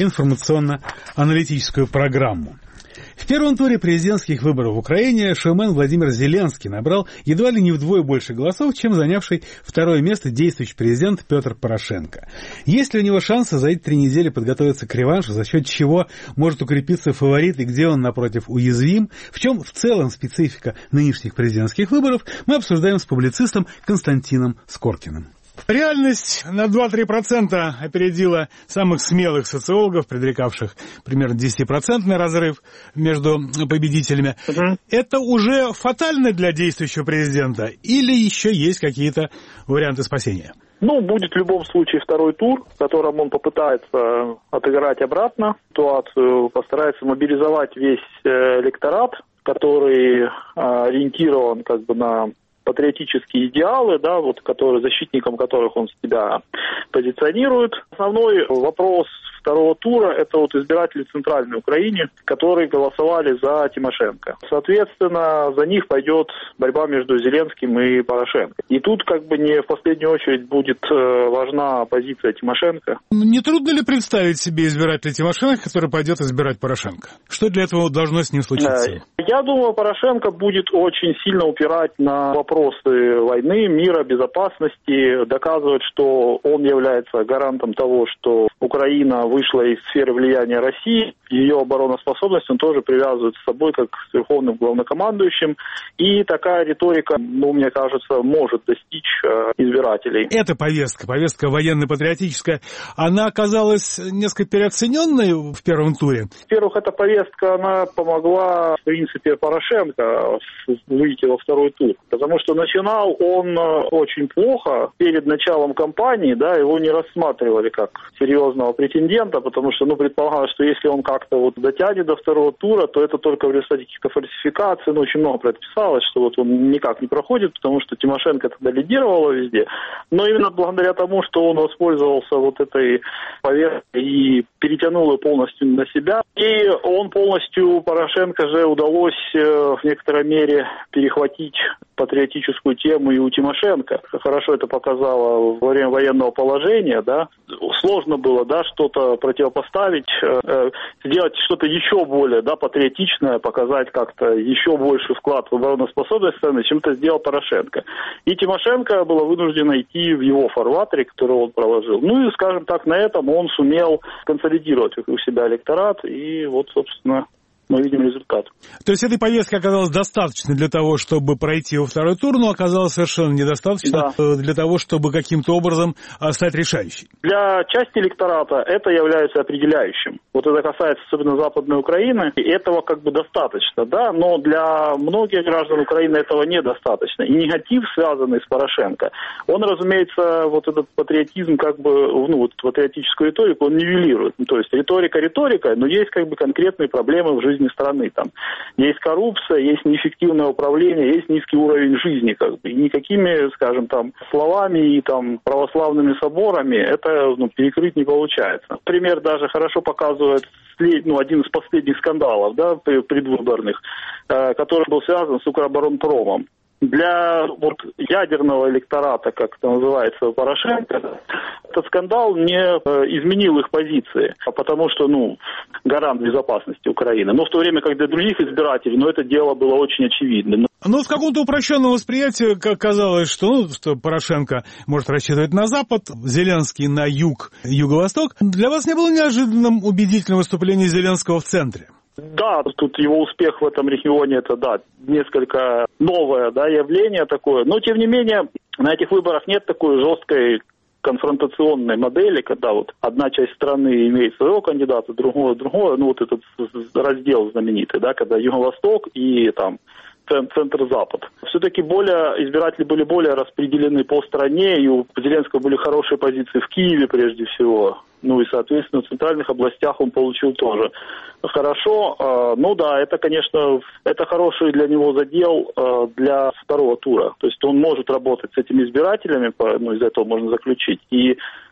информационно-аналитическую программу. В первом туре президентских выборов в Украине шоумен Владимир Зеленский набрал едва ли не вдвое больше голосов, чем занявший второе место действующий президент Петр Порошенко. Есть ли у него шансы за эти 3 недели подготовиться к реваншу, за счет чего может укрепиться фаворит и где он, напротив, уязвим? В чем в целом специфика нынешних президентских выборов, мы обсуждаем с публицистом Константином Скоркиным. Реальность на 2-3% опередила самых смелых социологов, предрекавших примерно 10% разрыв между победителями. Это уже фатально для действующего президента или еще есть какие-то варианты спасения? Будет в любом случае второй тур, в котором он попытается отыграть обратно ситуацию, постарается мобилизовать весь электорат, который ориентирован на патриотические идеалы, защитником которых он себя позиционирует. Основной вопрос второго тура – это избиратели в Центральной Украине, которые голосовали за Тимошенко. Соответственно, за них пойдет борьба между Зеленским и Порошенко. И тут не в последнюю очередь будет важна позиция Тимошенко. Не трудно ли представить себе избирателя Тимошенко, который пойдет избирать Порошенко? Что для этого должно с ним случиться? Я думаю, Порошенко будет очень сильно упирать на вопросы войны, мира, безопасности, доказывать, что он является гарантом того, что Украина вышла из сферы влияния России, ее обороноспособность он тоже привязывает с собой как с верховным главнокомандующим, и такая риторика, мне кажется, может достичь избирателей. Эта повестка военно-патриотическая, она оказалась несколько переоцененной в первом туре? Во-первых, эта повестка, она помогла, в принципе, Порошенко выйти во второй тур, потому что начинал он очень плохо. Перед началом кампании, его не рассматривали как серьезного претендента, потому что, предполагалось, что если он как-то дотянет до второго тура, то это только в результате каких-то фальсификаций, очень много про это писалось, что он никак не проходит, потому что Тимошенко тогда лидировала везде. Но именно благодаря тому, что он воспользовался этой повесткой и перетянул ее полностью на себя, и он полностью, Порошенко же удалось в некоторой мере перехватить патриотическую тему и у Тимошенко. Хорошо это показало во время военного положения, Сложно было, что-то противопоставить, сделать что-то еще более, патриотичное, показать как-то еще больший вклад в обороноспособность страны, чем это сделал Порошенко. И Тимошенко была вынуждена идти в его фарватере, который он проложил. И, скажем так, на этом он сумел консолидировать у себя электорат, и собственно, мы видим результат. То есть этой повестки оказалось достаточно для того, чтобы пройти во второй тур, но оказалось совершенно недостаточно для того, чтобы каким-то образом стать решающей. Для части электората это является определяющим. Это касается особенно Западной Украины, и этого достаточно, но для многих граждан Украины этого недостаточно. И негатив, связанный с Порошенко, он, разумеется, этот патриотизм, патриотическую риторику, он нивелирует. То есть риторика риторикой, но есть конкретные проблемы в жизни страны. Там есть коррупция, есть неэффективное управление, есть низкий уровень жизни. И никакими, словами и православными соборами это перекрыть не получается. Например, даже хорошо показывает один из последних скандалов предвыборных, который был связан с Укроборонпромом. Для ядерного электората, как это называется, Порошенко, этот скандал не изменил их позиции, потому что, гарант безопасности Украины. Но в то время, как для других избирателей, это дело было очень очевидно. Но в каком-то упрощенном восприятии казалось, что Порошенко может рассчитывать на Запад, Зеленский на юг, юго-восток. Для вас не было неожиданным убедительным выступление Зеленского в центре? Да, тут его успех в этом регионе, это, несколько новое, явление такое. Но, тем не менее, на этих выборах нет такой жесткой конфронтационной модели, когда одна часть страны имеет своего кандидата, другое, этот раздел знаменитый, когда Юго-Восток и центр-запад. Все-таки избиратели были более распределены по стране, и у Зеленского были хорошие позиции в Киеве прежде всего. И, соответственно, в центральных областях он получил тоже хорошо. Это, конечно, это хороший для него задел для второго тура. То есть он может работать с этими избирателями, из этого можно заключить. И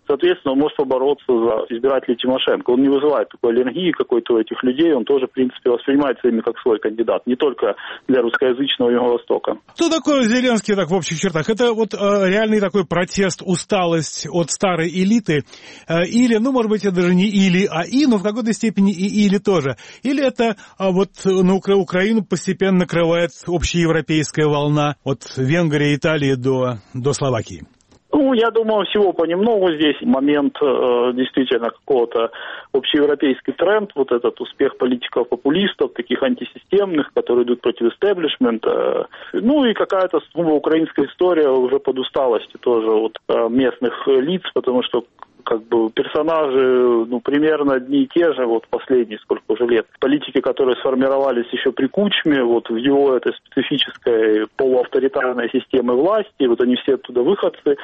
соответственно, он может побороться за избирателей Тимошенко. Он не вызывает такой аллергии какой-то у этих людей, он тоже, в принципе, воспринимается ими как свой кандидат, не только для русскоязычного Юго-Востока. Что такое Зеленский так в общих чертах? Это вот реальный такой протест, усталость от старой элиты, или, ну, может быть, это даже не или, а и, но в какой-то степени и или тоже. Или это вот на Украину постепенно накрывает общеевропейская волна от Венгрии, Италии до Словакии? Ну, я думаю, всего понемногу здесь момент действительно какого-то общеевропейский тренд, вот этот успех политиков-популистов, таких антисистемных, которые идут против истеблишмента, ну и какая-то украинская история уже под усталостью тоже от местных лиц, потому что как бы персонажи, ну, примерно одни и те же, вот последние сколько уже лет. Политики, которые сформировались еще при Кучме, вот в его этой специфической полуавторитарной системе власти, вот они все оттуда выходцы,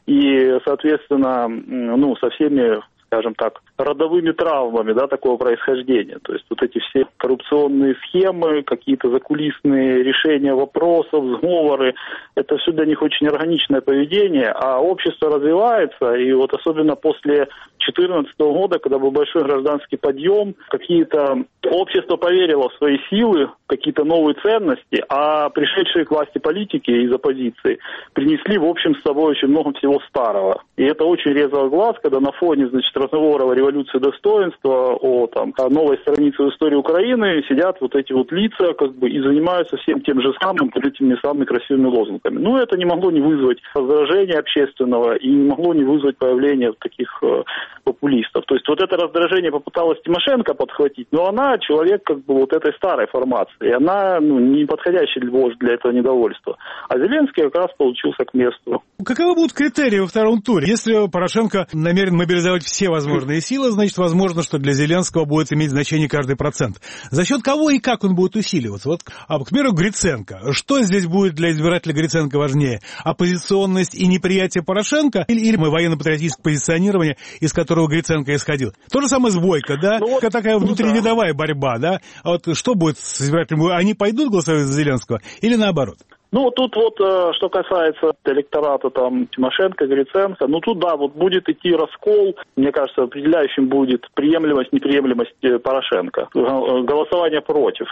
и, соответственно, ну, со всеми, скажем так, родовыми травмами, да, такого происхождения. То есть вот эти все коррупционные схемы, какие-то закулисные решения вопросов, сговоры, это все для них очень органичное поведение, а общество развивается, и вот особенно после 2014 года, когда был большой гражданский подъем, какие-то общество поверило в свои силы, какие-то новые ценности, а пришедшие к власти политики из оппозиции принесли, в общем, с собой очень много всего старого. И это очень резало глаз, когда на фоне, значит, разговоров о революции достоинства, о новой странице в истории Украины сидят вот эти вот лица, как бы, и занимаются всем тем же самым, этими самыми красивыми лозунгами. Ну, это не могло не вызвать раздражения общественного и не могло не вызвать появления таких популистов. То есть вот это раздражение попыталась Тимошенко подхватить, но она человек как бы вот этой старой формации, и она, ну, не подходящий вождь для этого недовольства. А Зеленский как раз получился к месту. Каковы будут критерии во втором туре? Если Порошенко намерен мобилизовать все возможные силы, значит, возможно, что для Зеленского будет иметь значение каждый процент. За счет кого и как он будет усиливаться? Вот, к примеру, Гриценко. Что здесь будет для избирателя Гриценко важнее? Оппозиционность и неприятие Порошенко или военно-патриотическое позиционирование, из которого Гриценко исходил? То же самое с Бойко, да? Ну, вот, такая внутривидовая борьба, да? Вот что будет с избирателями? Они пойдут голосовать за Зеленского или наоборот? Ну, тут вот, что касается электората там Тимошенко, Гриценко, ну, тут, да, вот будет идти раскол, мне кажется, определяющим будет приемлемость, неприемлемость Порошенко. Голосование против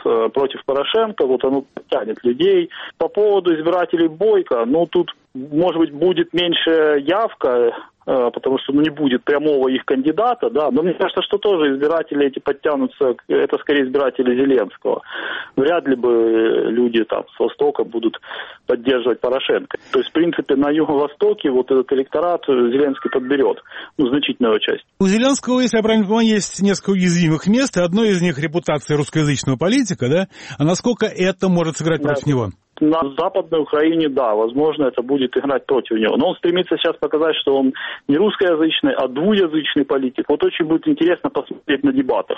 Порошенко, вот оно тянет людей. По поводу избирателей Бойко, ну, тут, может быть, будет меньше явка, потому что не будет прямого их кандидата, да, но мне кажется, что тоже избиратели эти подтянутся, это скорее избиратели Зеленского. Вряд ли бы люди там с Востока будут поддерживать Порошенко. То есть, в принципе, на Юго-Востоке вот этот электорат Зеленский подберет, ну, значительную часть. У Зеленского, если я правильно понимаю, есть несколько уязвимых мест, и одно из них репутация русскоязычного политика, да? А насколько это может сыграть против него? На Западной Украине, да, возможно, это будет играть против него. Но он стремится сейчас показать, что он не русскоязычный, а двуязычный политик. Вот очень будет интересно посмотреть на дебатах,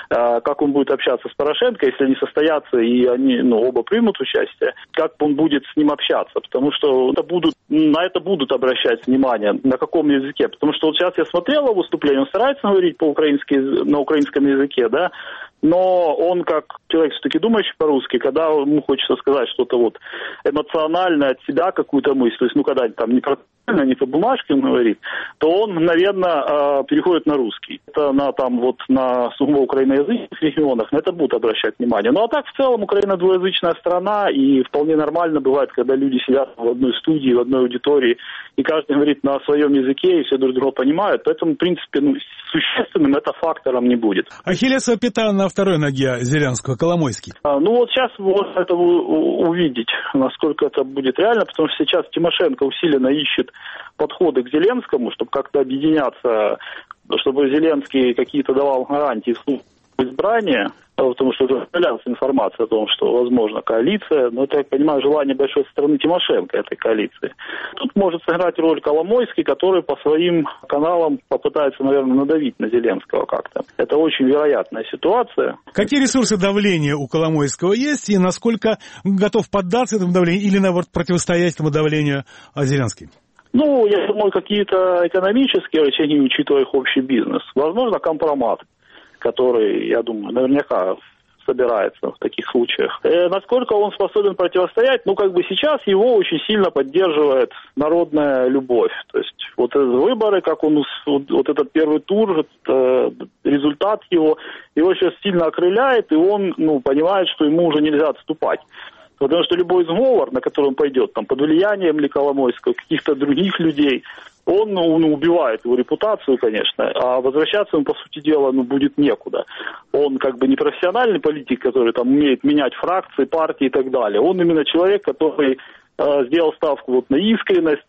как он будет общаться с Порошенко, если они состоятся и они, ну, оба примут участие, как он будет с ним общаться, потому что на это будут обращать внимание, на каком языке. Потому что вот сейчас я смотрел его выступление, он старается говорить по-украински, на украинском языке, да, но он, как человек все-таки думающий по-русски, когда ему хочется сказать что-то вот эмоциональное от себя, какую-то мысль, то есть, ну, когда там не по бумажке он говорит, то он мгновенно переходит на русский. Это на сугубо украиноязычных регионах на это будут обращать внимание. Ну, а так, в целом, Украина двуязычная страна, и вполне нормально бывает, когда люди сидят в одной студии, в одной аудитории, и каждый говорит на своем языке, и все друг друга понимают. Поэтому, в принципе, существенным это фактором не будет. Ахиллесова пята на второй ноге Зеленского, Коломойский. Ну, вот сейчас можно это увидеть, насколько это будет реально, потому что сейчас Тимошенко усиленно ищет подходы к Зеленскому, чтобы как-то объединяться, чтобы Зеленский какие-то давал гарантии в избрания, потому что уже появлялась информация о том, что возможно коалиция, но это, я понимаю, желание большой стороны Тимошенко этой коалиции. Тут может сыграть роль Коломойский, который по своим каналам попытается, наверное, надавить на Зеленского как-то. Это очень вероятная ситуация. Какие ресурсы давления у Коломойского есть, и насколько готов поддаться этому давлению или, наоборот, противостоять этому давлению Зеленский? Ну, я думаю, какие-то экономические рычаги, учитывая их общий бизнес. Возможно, компромат, который, я думаю, наверняка собирается в таких случаях. Насколько он способен противостоять, сейчас его очень сильно поддерживает народная любовь. То есть вот выборы, как он, вот этот первый тур, результат его сейчас сильно окрыляет, и он, понимает, что ему уже нельзя отступать. Потому что любой сговор, на который он пойдет, под влиянием ли Коломойского, каких-то других людей, он убивает его репутацию, конечно, а возвращаться ему, по сути дела, будет некуда. Он не профессиональный политик, который умеет менять фракции, партии и так далее. Он именно человек, который сделал ставку на искренность,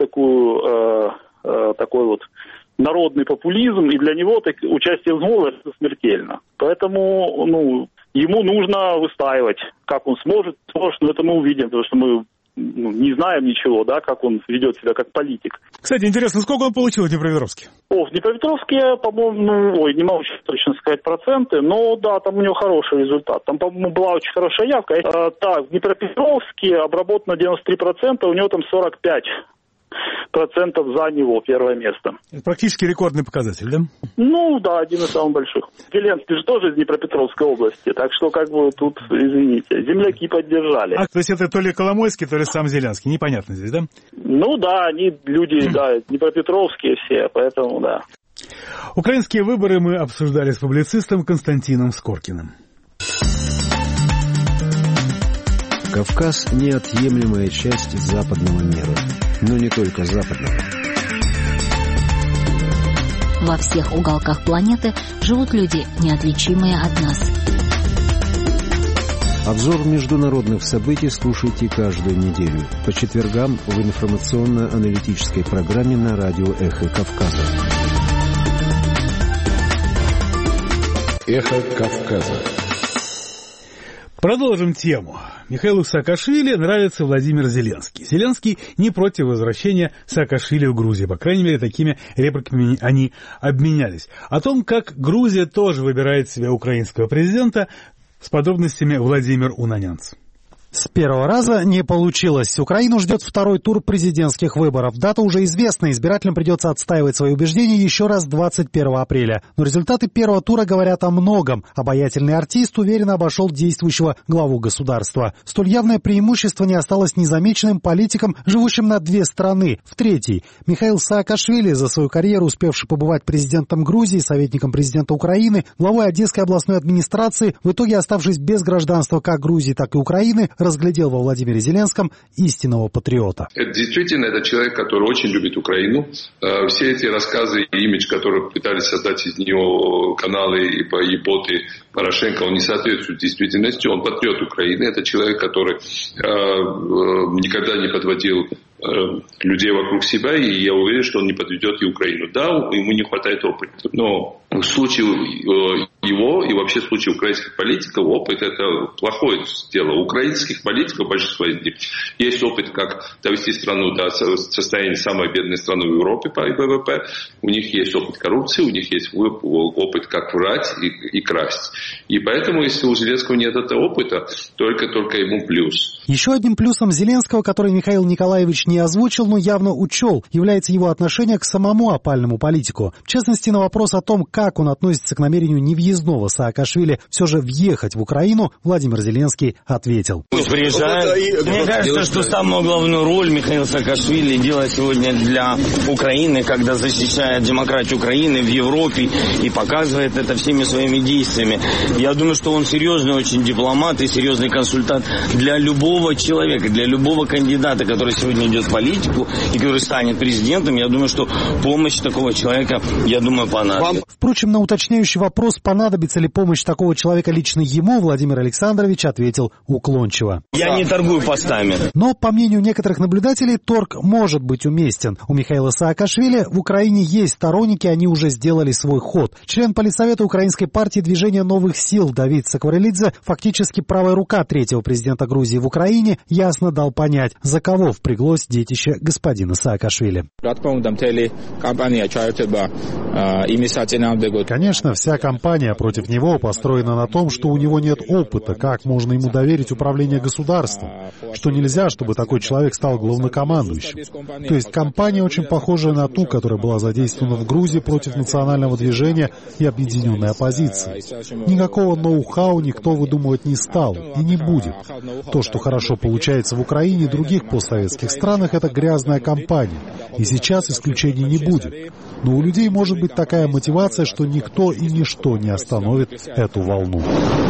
такой народный популизм, и для него участие в сговоре это смертельно. Поэтому, ему нужно выстаивать. Как он сможет, но это мы увидим, потому что мы не знаем ничего, как он ведет себя как политик. Кстати, интересно, сколько он получил в Днепропетровске? В Днепропетровске, по-моему, не могу точно сказать проценты, но там у него хороший результат. Там, по-моему, была очень хорошая явка. В Днепропетровске обработано 93%, у него там 45% за него первое место. Это практически рекордный показатель, да? Один из самых больших. Зеленский же тоже из Днепропетровской области, так что тут, извините, земляки поддержали. То есть это то ли Коломойский, то ли сам Зеленский, непонятно здесь, да? Они люди, днепропетровские все, поэтому да. Украинские выборы мы обсуждали с публицистом Константином Скоркиным. Кавказ – неотъемлемая часть западного мира. Но не только западного. Во всех уголках планеты живут люди, неотличимые от нас. Обзор международных событий слушайте каждую неделю по четвергам в информационно-аналитической программе на радио «Эхо Кавказа». «Эхо Кавказа». Продолжим тему. Михаилу Саакашвили нравится Владимир Зеленский. Зеленский не против возвращения Саакашвили в Грузию. По крайней мере, такими репликами они обменялись. О том, как Грузия тоже выбирает себе украинского президента, с подробностями Владимир Унанянц. С первого раза не получилось. Украину ждет второй тур президентских выборов. Дата уже известна, избирателям придется отстаивать свои убеждения еще раз 21 апреля. Но результаты первого тура говорят о многом. Обаятельный артист уверенно обошел действующего главу государства. Столь явное преимущество не осталось незамеченным политикам, живущим на две страны. В третьей Михаил Саакашвили, за свою карьеру успевший побывать президентом Грузии, советником президента Украины, главой Одесской областной администрации, в итоге оставшись без гражданства как Грузии, так и Украины, разглядел во Владимире Зеленском истинного патриота. Это действительно это человек, который очень любит Украину. Все эти рассказы и имидж, которые пытались создать из него каналы и боты Порошенко, он не соответствует действительности. Он патриот Украины. Это человек, который никогда не подводил людей вокруг себя, и я уверен, что он не подведет и Украину. Да, ему не хватает опыта, но в случае его и вообще в случае украинских политиков опыт – это плохое дело. У украинских политиков, большинство из них, есть опыт, как довести страну до состояния самой бедной страны в Европе по ВВП, у них есть опыт коррупции, у них есть опыт, как врать и красть. И поэтому, если у Зеленского нет этого опыта, только ему плюс. Еще одним плюсом Зеленского, который Михаил Николаевич не озвучил, но явно учел, является его отношение к самому опальному политику. В частности, на вопрос о том, как он относится к намерению невъездного Саакашвили все же въехать в Украину, Владимир Зеленский ответил. Пусть приезжает. Мне кажется, что самую главную роль Михаил Саакашвили делает сегодня для Украины, когда защищает демократию Украины в Европе и показывает это всеми своими действиями. Я думаю, что он серьезный очень дипломат и серьезный консультант для любого человека, для любого кандидата, который сегодня идет в политику и который станет президентом. Я думаю, что помощь такого человека, понадобится. Впрочем, на уточняющий вопрос, понадобится ли помощь такого человека лично ему, Владимир Александрович ответил уклончиво. Я не торгую постами. Но, по мнению некоторых наблюдателей, торг может быть уместен. У Михаила Саакашвили в Украине есть сторонники, они уже сделали свой ход. Член Политсовета Украинской партии «Движение новых сил» Давид Сакварелидзе, фактически правая рука третьего президента Грузии в Украине, ясно дал понять, за кого впряглось детище господина Саакашвили. Конечно, вся кампания против него построена на том, что у него нет опыта, как можно ему доверить управление государством, что нельзя, чтобы такой человек стал главнокомандующим. То есть кампания очень похожая на ту, которая была задействована в Грузии против национального движения и объединенной оппозиции. Никакого ноу-хау никто выдумывать не стал и не будет. То, что хорошо получается в Украине и других постсоветских странах, это грязная кампания. И сейчас исключений не будет. Но у людей может быть такая мотивация, что никто и ничто не остановит эту волну.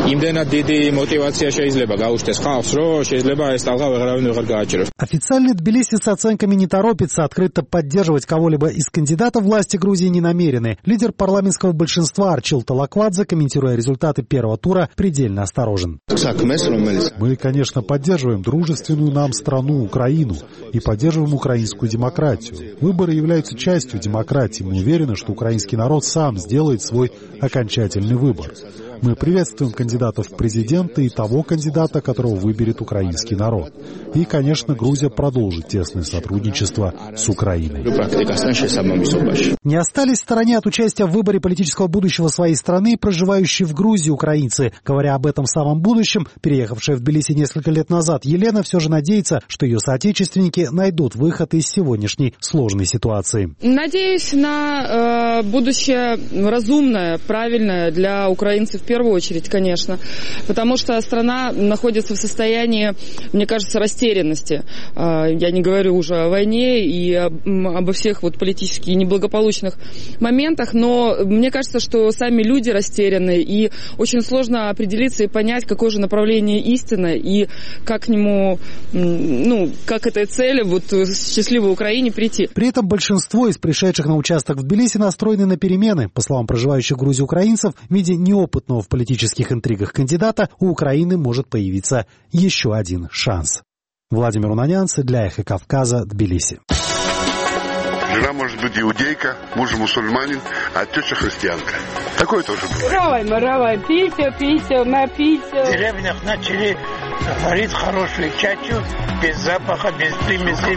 Официально Тбилиси с оценками не торопится, открыто поддерживать кого-либо из кандидатов власти Грузии не намерены. Лидер парламентского большинства Арчил Талаквадзе, комментируя результаты первого тура, предельно осторожен. Мы, конечно, поддерживаем дружественную нам страну Украину и поддерживаем украинскую демократию. Выборы являются частью демократии. Мы уверены, что украинский народ сам сделает свой окончательный выбор. Мы приветствуем кандидатов в президенты и того кандидата, которого выберет украинский народ. И, конечно, Грузия продолжит тесное сотрудничество с Украиной. Не остались в стороне от участия в выборе политического будущего своей страны проживающие в Грузии украинцы. Говоря об этом самом будущем, переехавшая в Тбилиси несколько лет назад, Елена все же надеется, что ее соотечественники найдут выход из сегодняшней сложной ситуации. Надеюсь на будущее разумное, правильное для украинцев в первую очередь, конечно, потому что страна находится в состоянии, мне кажется, растерянности. Я не говорю уже о войне и обо всех вот политически неблагополучных моментах, но мне кажется, что сами люди растеряны, и очень сложно определиться и понять, какое же направление истины, и как к нему, как к этой цели, вот счастливой Украине прийти. При этом большинство из пришедших на участок в Тбилиси настроены на перемены. По словам проживающих в Грузии украинцев, в виде неопытного в политических интригах кандидата у Украины может появиться еще один шанс. Владимир Унанянц для Эхо Кавказа, Тбилиси. Жена может быть иудейка, муж мусульманин, а теща христианка. Такое тоже бывает. Равай, пейте, напейте. В деревнях начали варить хорошую чачу, без запаха, без примесей.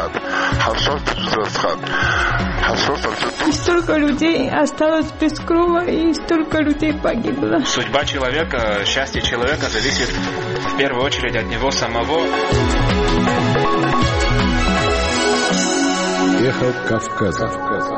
И столько людей осталось без крова, и столько людей погибло. Судьба человека, счастье человека зависит в первую очередь от него самого. Эхо Кавказа.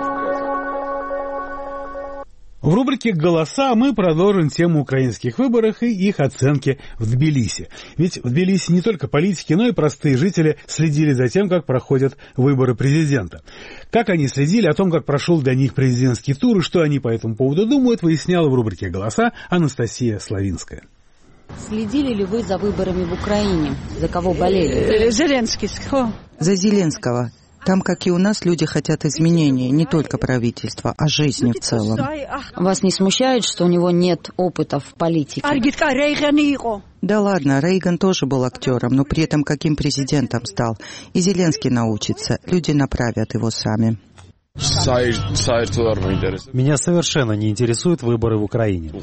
В рубрике «Голоса» мы продолжим тему украинских выборов и их оценки в Тбилиси. Ведь в Тбилиси не только политики, но и простые жители следили за тем, как проходят выборы президента. Как они следили, о том, как прошел для них президентский тур и что они по этому поводу думают, выясняла в рубрике «Голоса» Анастасия Славинская. Следили ли вы за выборами в Украине? За кого болели? Зеленский. За Зеленского. Там, как и у нас, люди хотят изменений, не только правительства, а жизни в целом. Вас не смущает, что у него нет опыта в политике? Да ладно, Рейган тоже был актером, но при этом каким президентом стал. И Зеленский научится, люди направят его сами. Меня совершенно не интересуют выборы в Украине.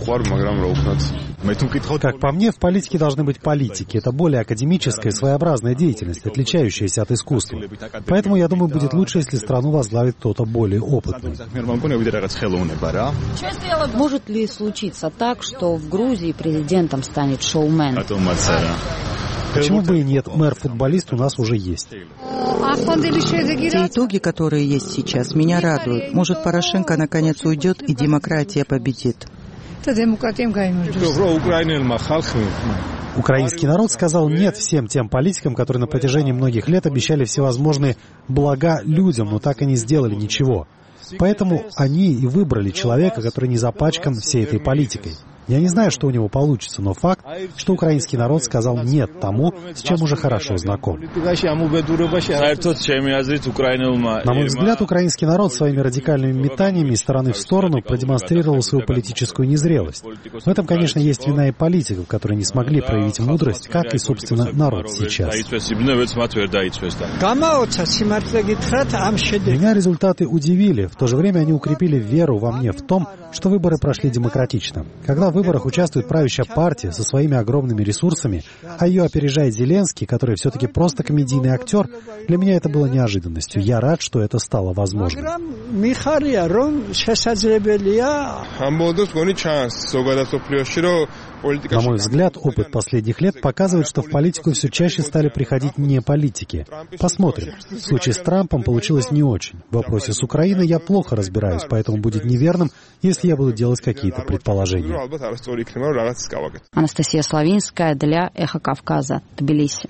Как по мне, в политике должны быть политики. Это более академическая, своеобразная деятельность, отличающаяся от искусства. Поэтому, я думаю, будет лучше, если страну возглавит кто-то более опытный. Может ли случиться так, что в Грузии президентом станет шоумен? Почему бы и нет? Мэр-футболист у нас уже есть. Те итоги, которые есть сейчас, меня радуют. Может, Порошенко наконец уйдет и демократия победит. Украинский народ сказал «нет» всем тем политикам, которые на протяжении многих лет обещали всевозможные блага людям, но так и не сделали ничего. Поэтому они и выбрали человека, который не запачкан всей этой политикой. Я не знаю, что у него получится, но факт, что украинский народ сказал «нет» тому, с чем уже хорошо знаком. На мой взгляд, украинский народ своими радикальными метаниями из стороны в сторону продемонстрировал свою политическую незрелость. В этом, конечно, есть вина и политиков, которые не смогли проявить мудрость, как и, собственно, народ сейчас. Меня результаты удивили. В то же время они укрепили веру во мне в том, что выборы прошли демократично. Когда выборах участвует правящая партия со своими огромными ресурсами, а ее опережает Зеленский, который все-таки просто комедийный актер, для меня это было неожиданностью. Я рад, что это стало возможным. На мой взгляд, опыт последних лет показывает, что в политику все чаще стали приходить не политики. Посмотрим. В случае с Трампом получилось не очень. В вопросе с Украиной я плохо разбираюсь, поэтому будет неверным, если я буду делать какие-то предположения. Анастасия Славинская для «Эхо Кавказа», Тбилиси.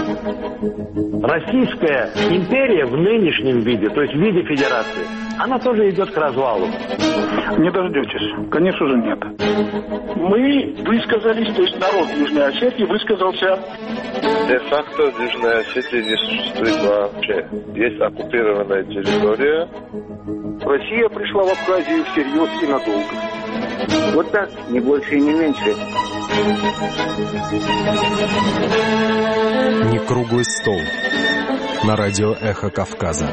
Российская империя в нынешнем виде, то есть в виде федерации, она тоже идет к развалу. Не дождетесь. Конечно же, нет. Мы высказались, то есть народ Южной Осетии высказался. Де-факто Южная Осетия не существует вообще. Есть оккупированная территория. Россия пришла в Абхазию всерьез и надолго. Вот так, не больше и не меньше. Не круглый стол. На радио «Эхо Кавказа».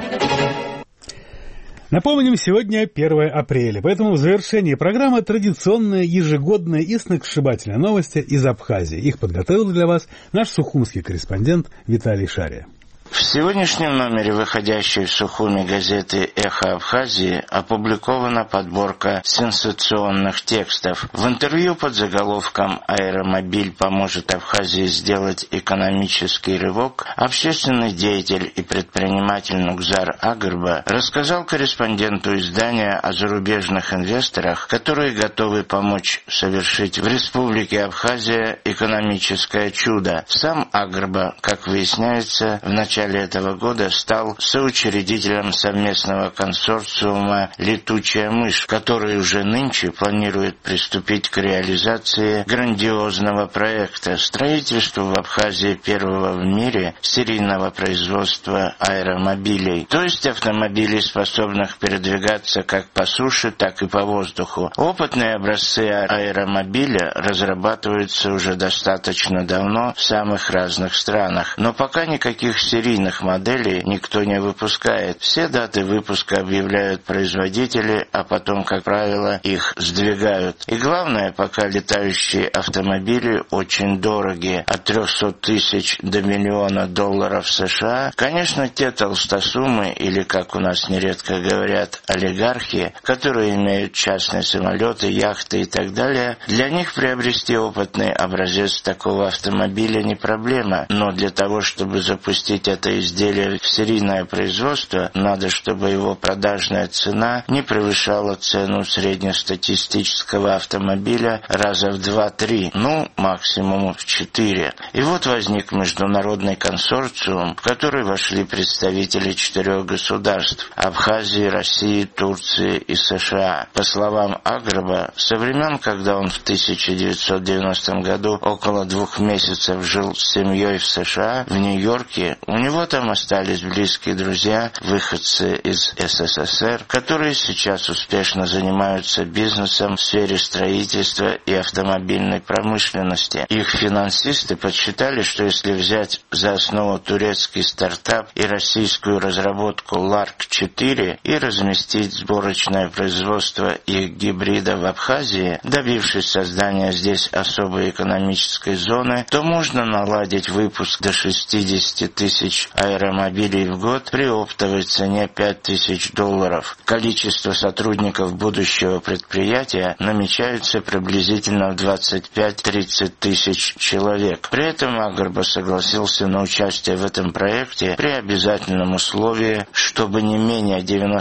Напомним, сегодня 1 апреля, поэтому в завершении программы традиционные ежегодные и сногсшибательные новости из Абхазии. Их подготовил для вас наш сухумский корреспондент Виталий Шария. В сегодняшнем номере выходящей в Сухуми газеты «Эхо Абхазии» опубликована подборка сенсационных текстов. В интервью под заголовком «Аэромобиль поможет Абхазии сделать экономический рывок» общественный деятель и предприниматель Нугзар Агырба рассказал корреспонденту издания о зарубежных инвесторах, которые готовы помочь совершить в Республике Абхазия экономическое чудо. Сам Агырба, как выясняется, в начале этого года стал соучредителем совместного консорциума «Летучая мышь», который уже нынче планирует приступить к реализации грандиозного проекта строительства в Абхазии первого в мире серийного производства аэромобилей, то есть автомобилей, способных передвигаться как по суше, так и по воздуху. Опытные образцы аэромобиля разрабатываются уже достаточно давно в самых разных странах, но пока никаких серийных моделей никто не выпускает. Все даты выпуска объявляют производители, а потом, как правило, их сдвигают. И главное, пока летающие автомобили очень дорогие, от 300 тысяч до $1 миллиона США. Конечно, те толстосумы, или, как у нас нередко говорят, олигархи, которые имеют частные самолеты, яхты и так далее, для них приобрести опытный образец такого автомобиля не проблема, но для того, чтобы запустить это изделие в серийное производство, надо, чтобы его продажная цена не превышала цену среднестатистического автомобиля раза в 2-3, максимум в 4. И вот возник международный консорциум, в который вошли представители 4 государств – Абхазии, России, Турции и США. По словам Агырба, со времен, когда он в 1990 году около 2 месяцев жил с семьей в США, в Нью-Йорке, у него там остались близкие друзья, выходцы из СССР, которые сейчас успешно занимаются бизнесом в сфере строительства и автомобильной промышленности. Их финансисты подсчитали, что если взять за основу турецкий стартап и российскую разработку LARC-4 и разместить сборочное производство их гибрида в Абхазии, добившись создания здесь особой экономической зоны, то можно наладить выпуск до 60 тысяч аэромобилей в год при оптовой цене $5000. Количество сотрудников будущего предприятия намечается приблизительно в 25-30 тысяч человек. При этом Агырба согласился на участие в этом проекте при обязательном условии, чтобы не менее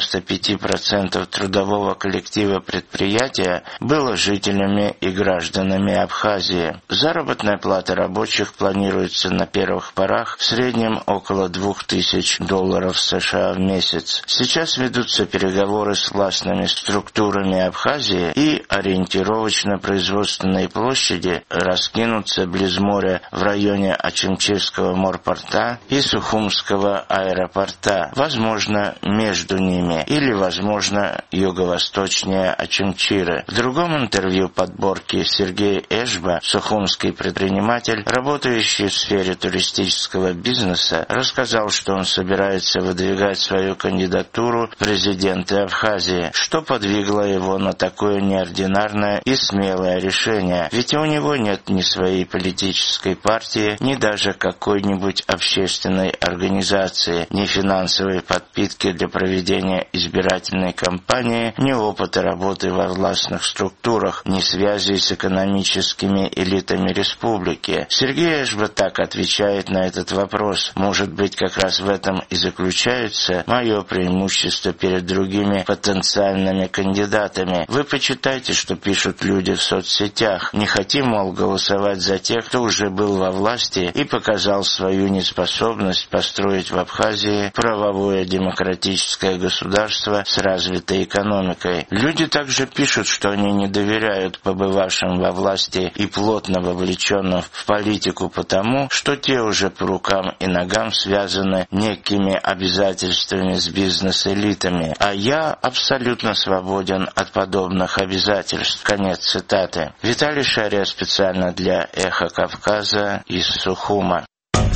95% трудового коллектива предприятия было жителями и гражданами Абхазии. Заработная плата рабочих планируется на первых порах в среднем около $2000 США в месяц. Сейчас ведутся переговоры с властными структурами Абхазии, и ориентировочно производственные площади раскинутся близ моря в районе Ачимчирского морпорта и Сухумского аэропорта, возможно, между ними, или, возможно, юго-восточнее Ачимчира. В другом интервью подборки Сергей Эшба, сухумский предприниматель, работающий в сфере туристического бизнеса, рассказал, что он собирается выдвигать свою кандидатуру в президенты Абхазии. Что подвигло его на такое неординарное и смелое решение? Ведь у него нет ни своей политической партии, ни даже какой-нибудь общественной организации, ни финансовой подпитки для проведения избирательной кампании, ни опыта работы во властных структурах, ни связей с экономическими элитами республики. Сергей Эшбатак отвечает на этот вопрос. Может быть, как раз в этом и заключается мое преимущество перед другими потенциальными кандидатами. Вы почитайте, что пишут люди в соцсетях. Не хотим, мол, голосовать за тех, кто уже был во власти и показал свою неспособность построить в Абхазии правовое демократическое государство с развитой экономикой. Люди также пишут, что они не доверяют побывавшим во власти и плотно вовлеченным в политику потому, что те уже по рукам и ногам связаны некими обязательствами с бизнес-элитами. А я абсолютно свободен от подобных обязательств. Конец цитаты. Виталий Шария специально для «Эхо Кавказа» из Сухума.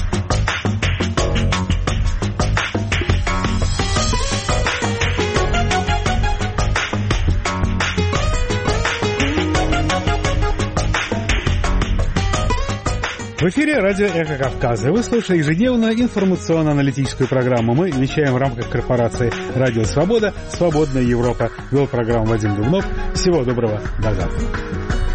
В эфире радио «Эхо Кавказа». Вы слушаете ежедневную информационно-аналитическую программу. Мы вещаем в рамках корпорации «Радио Свобода», «Свободная Европа». Вел программу Вадим Дубнов. Всего доброго. До завтра.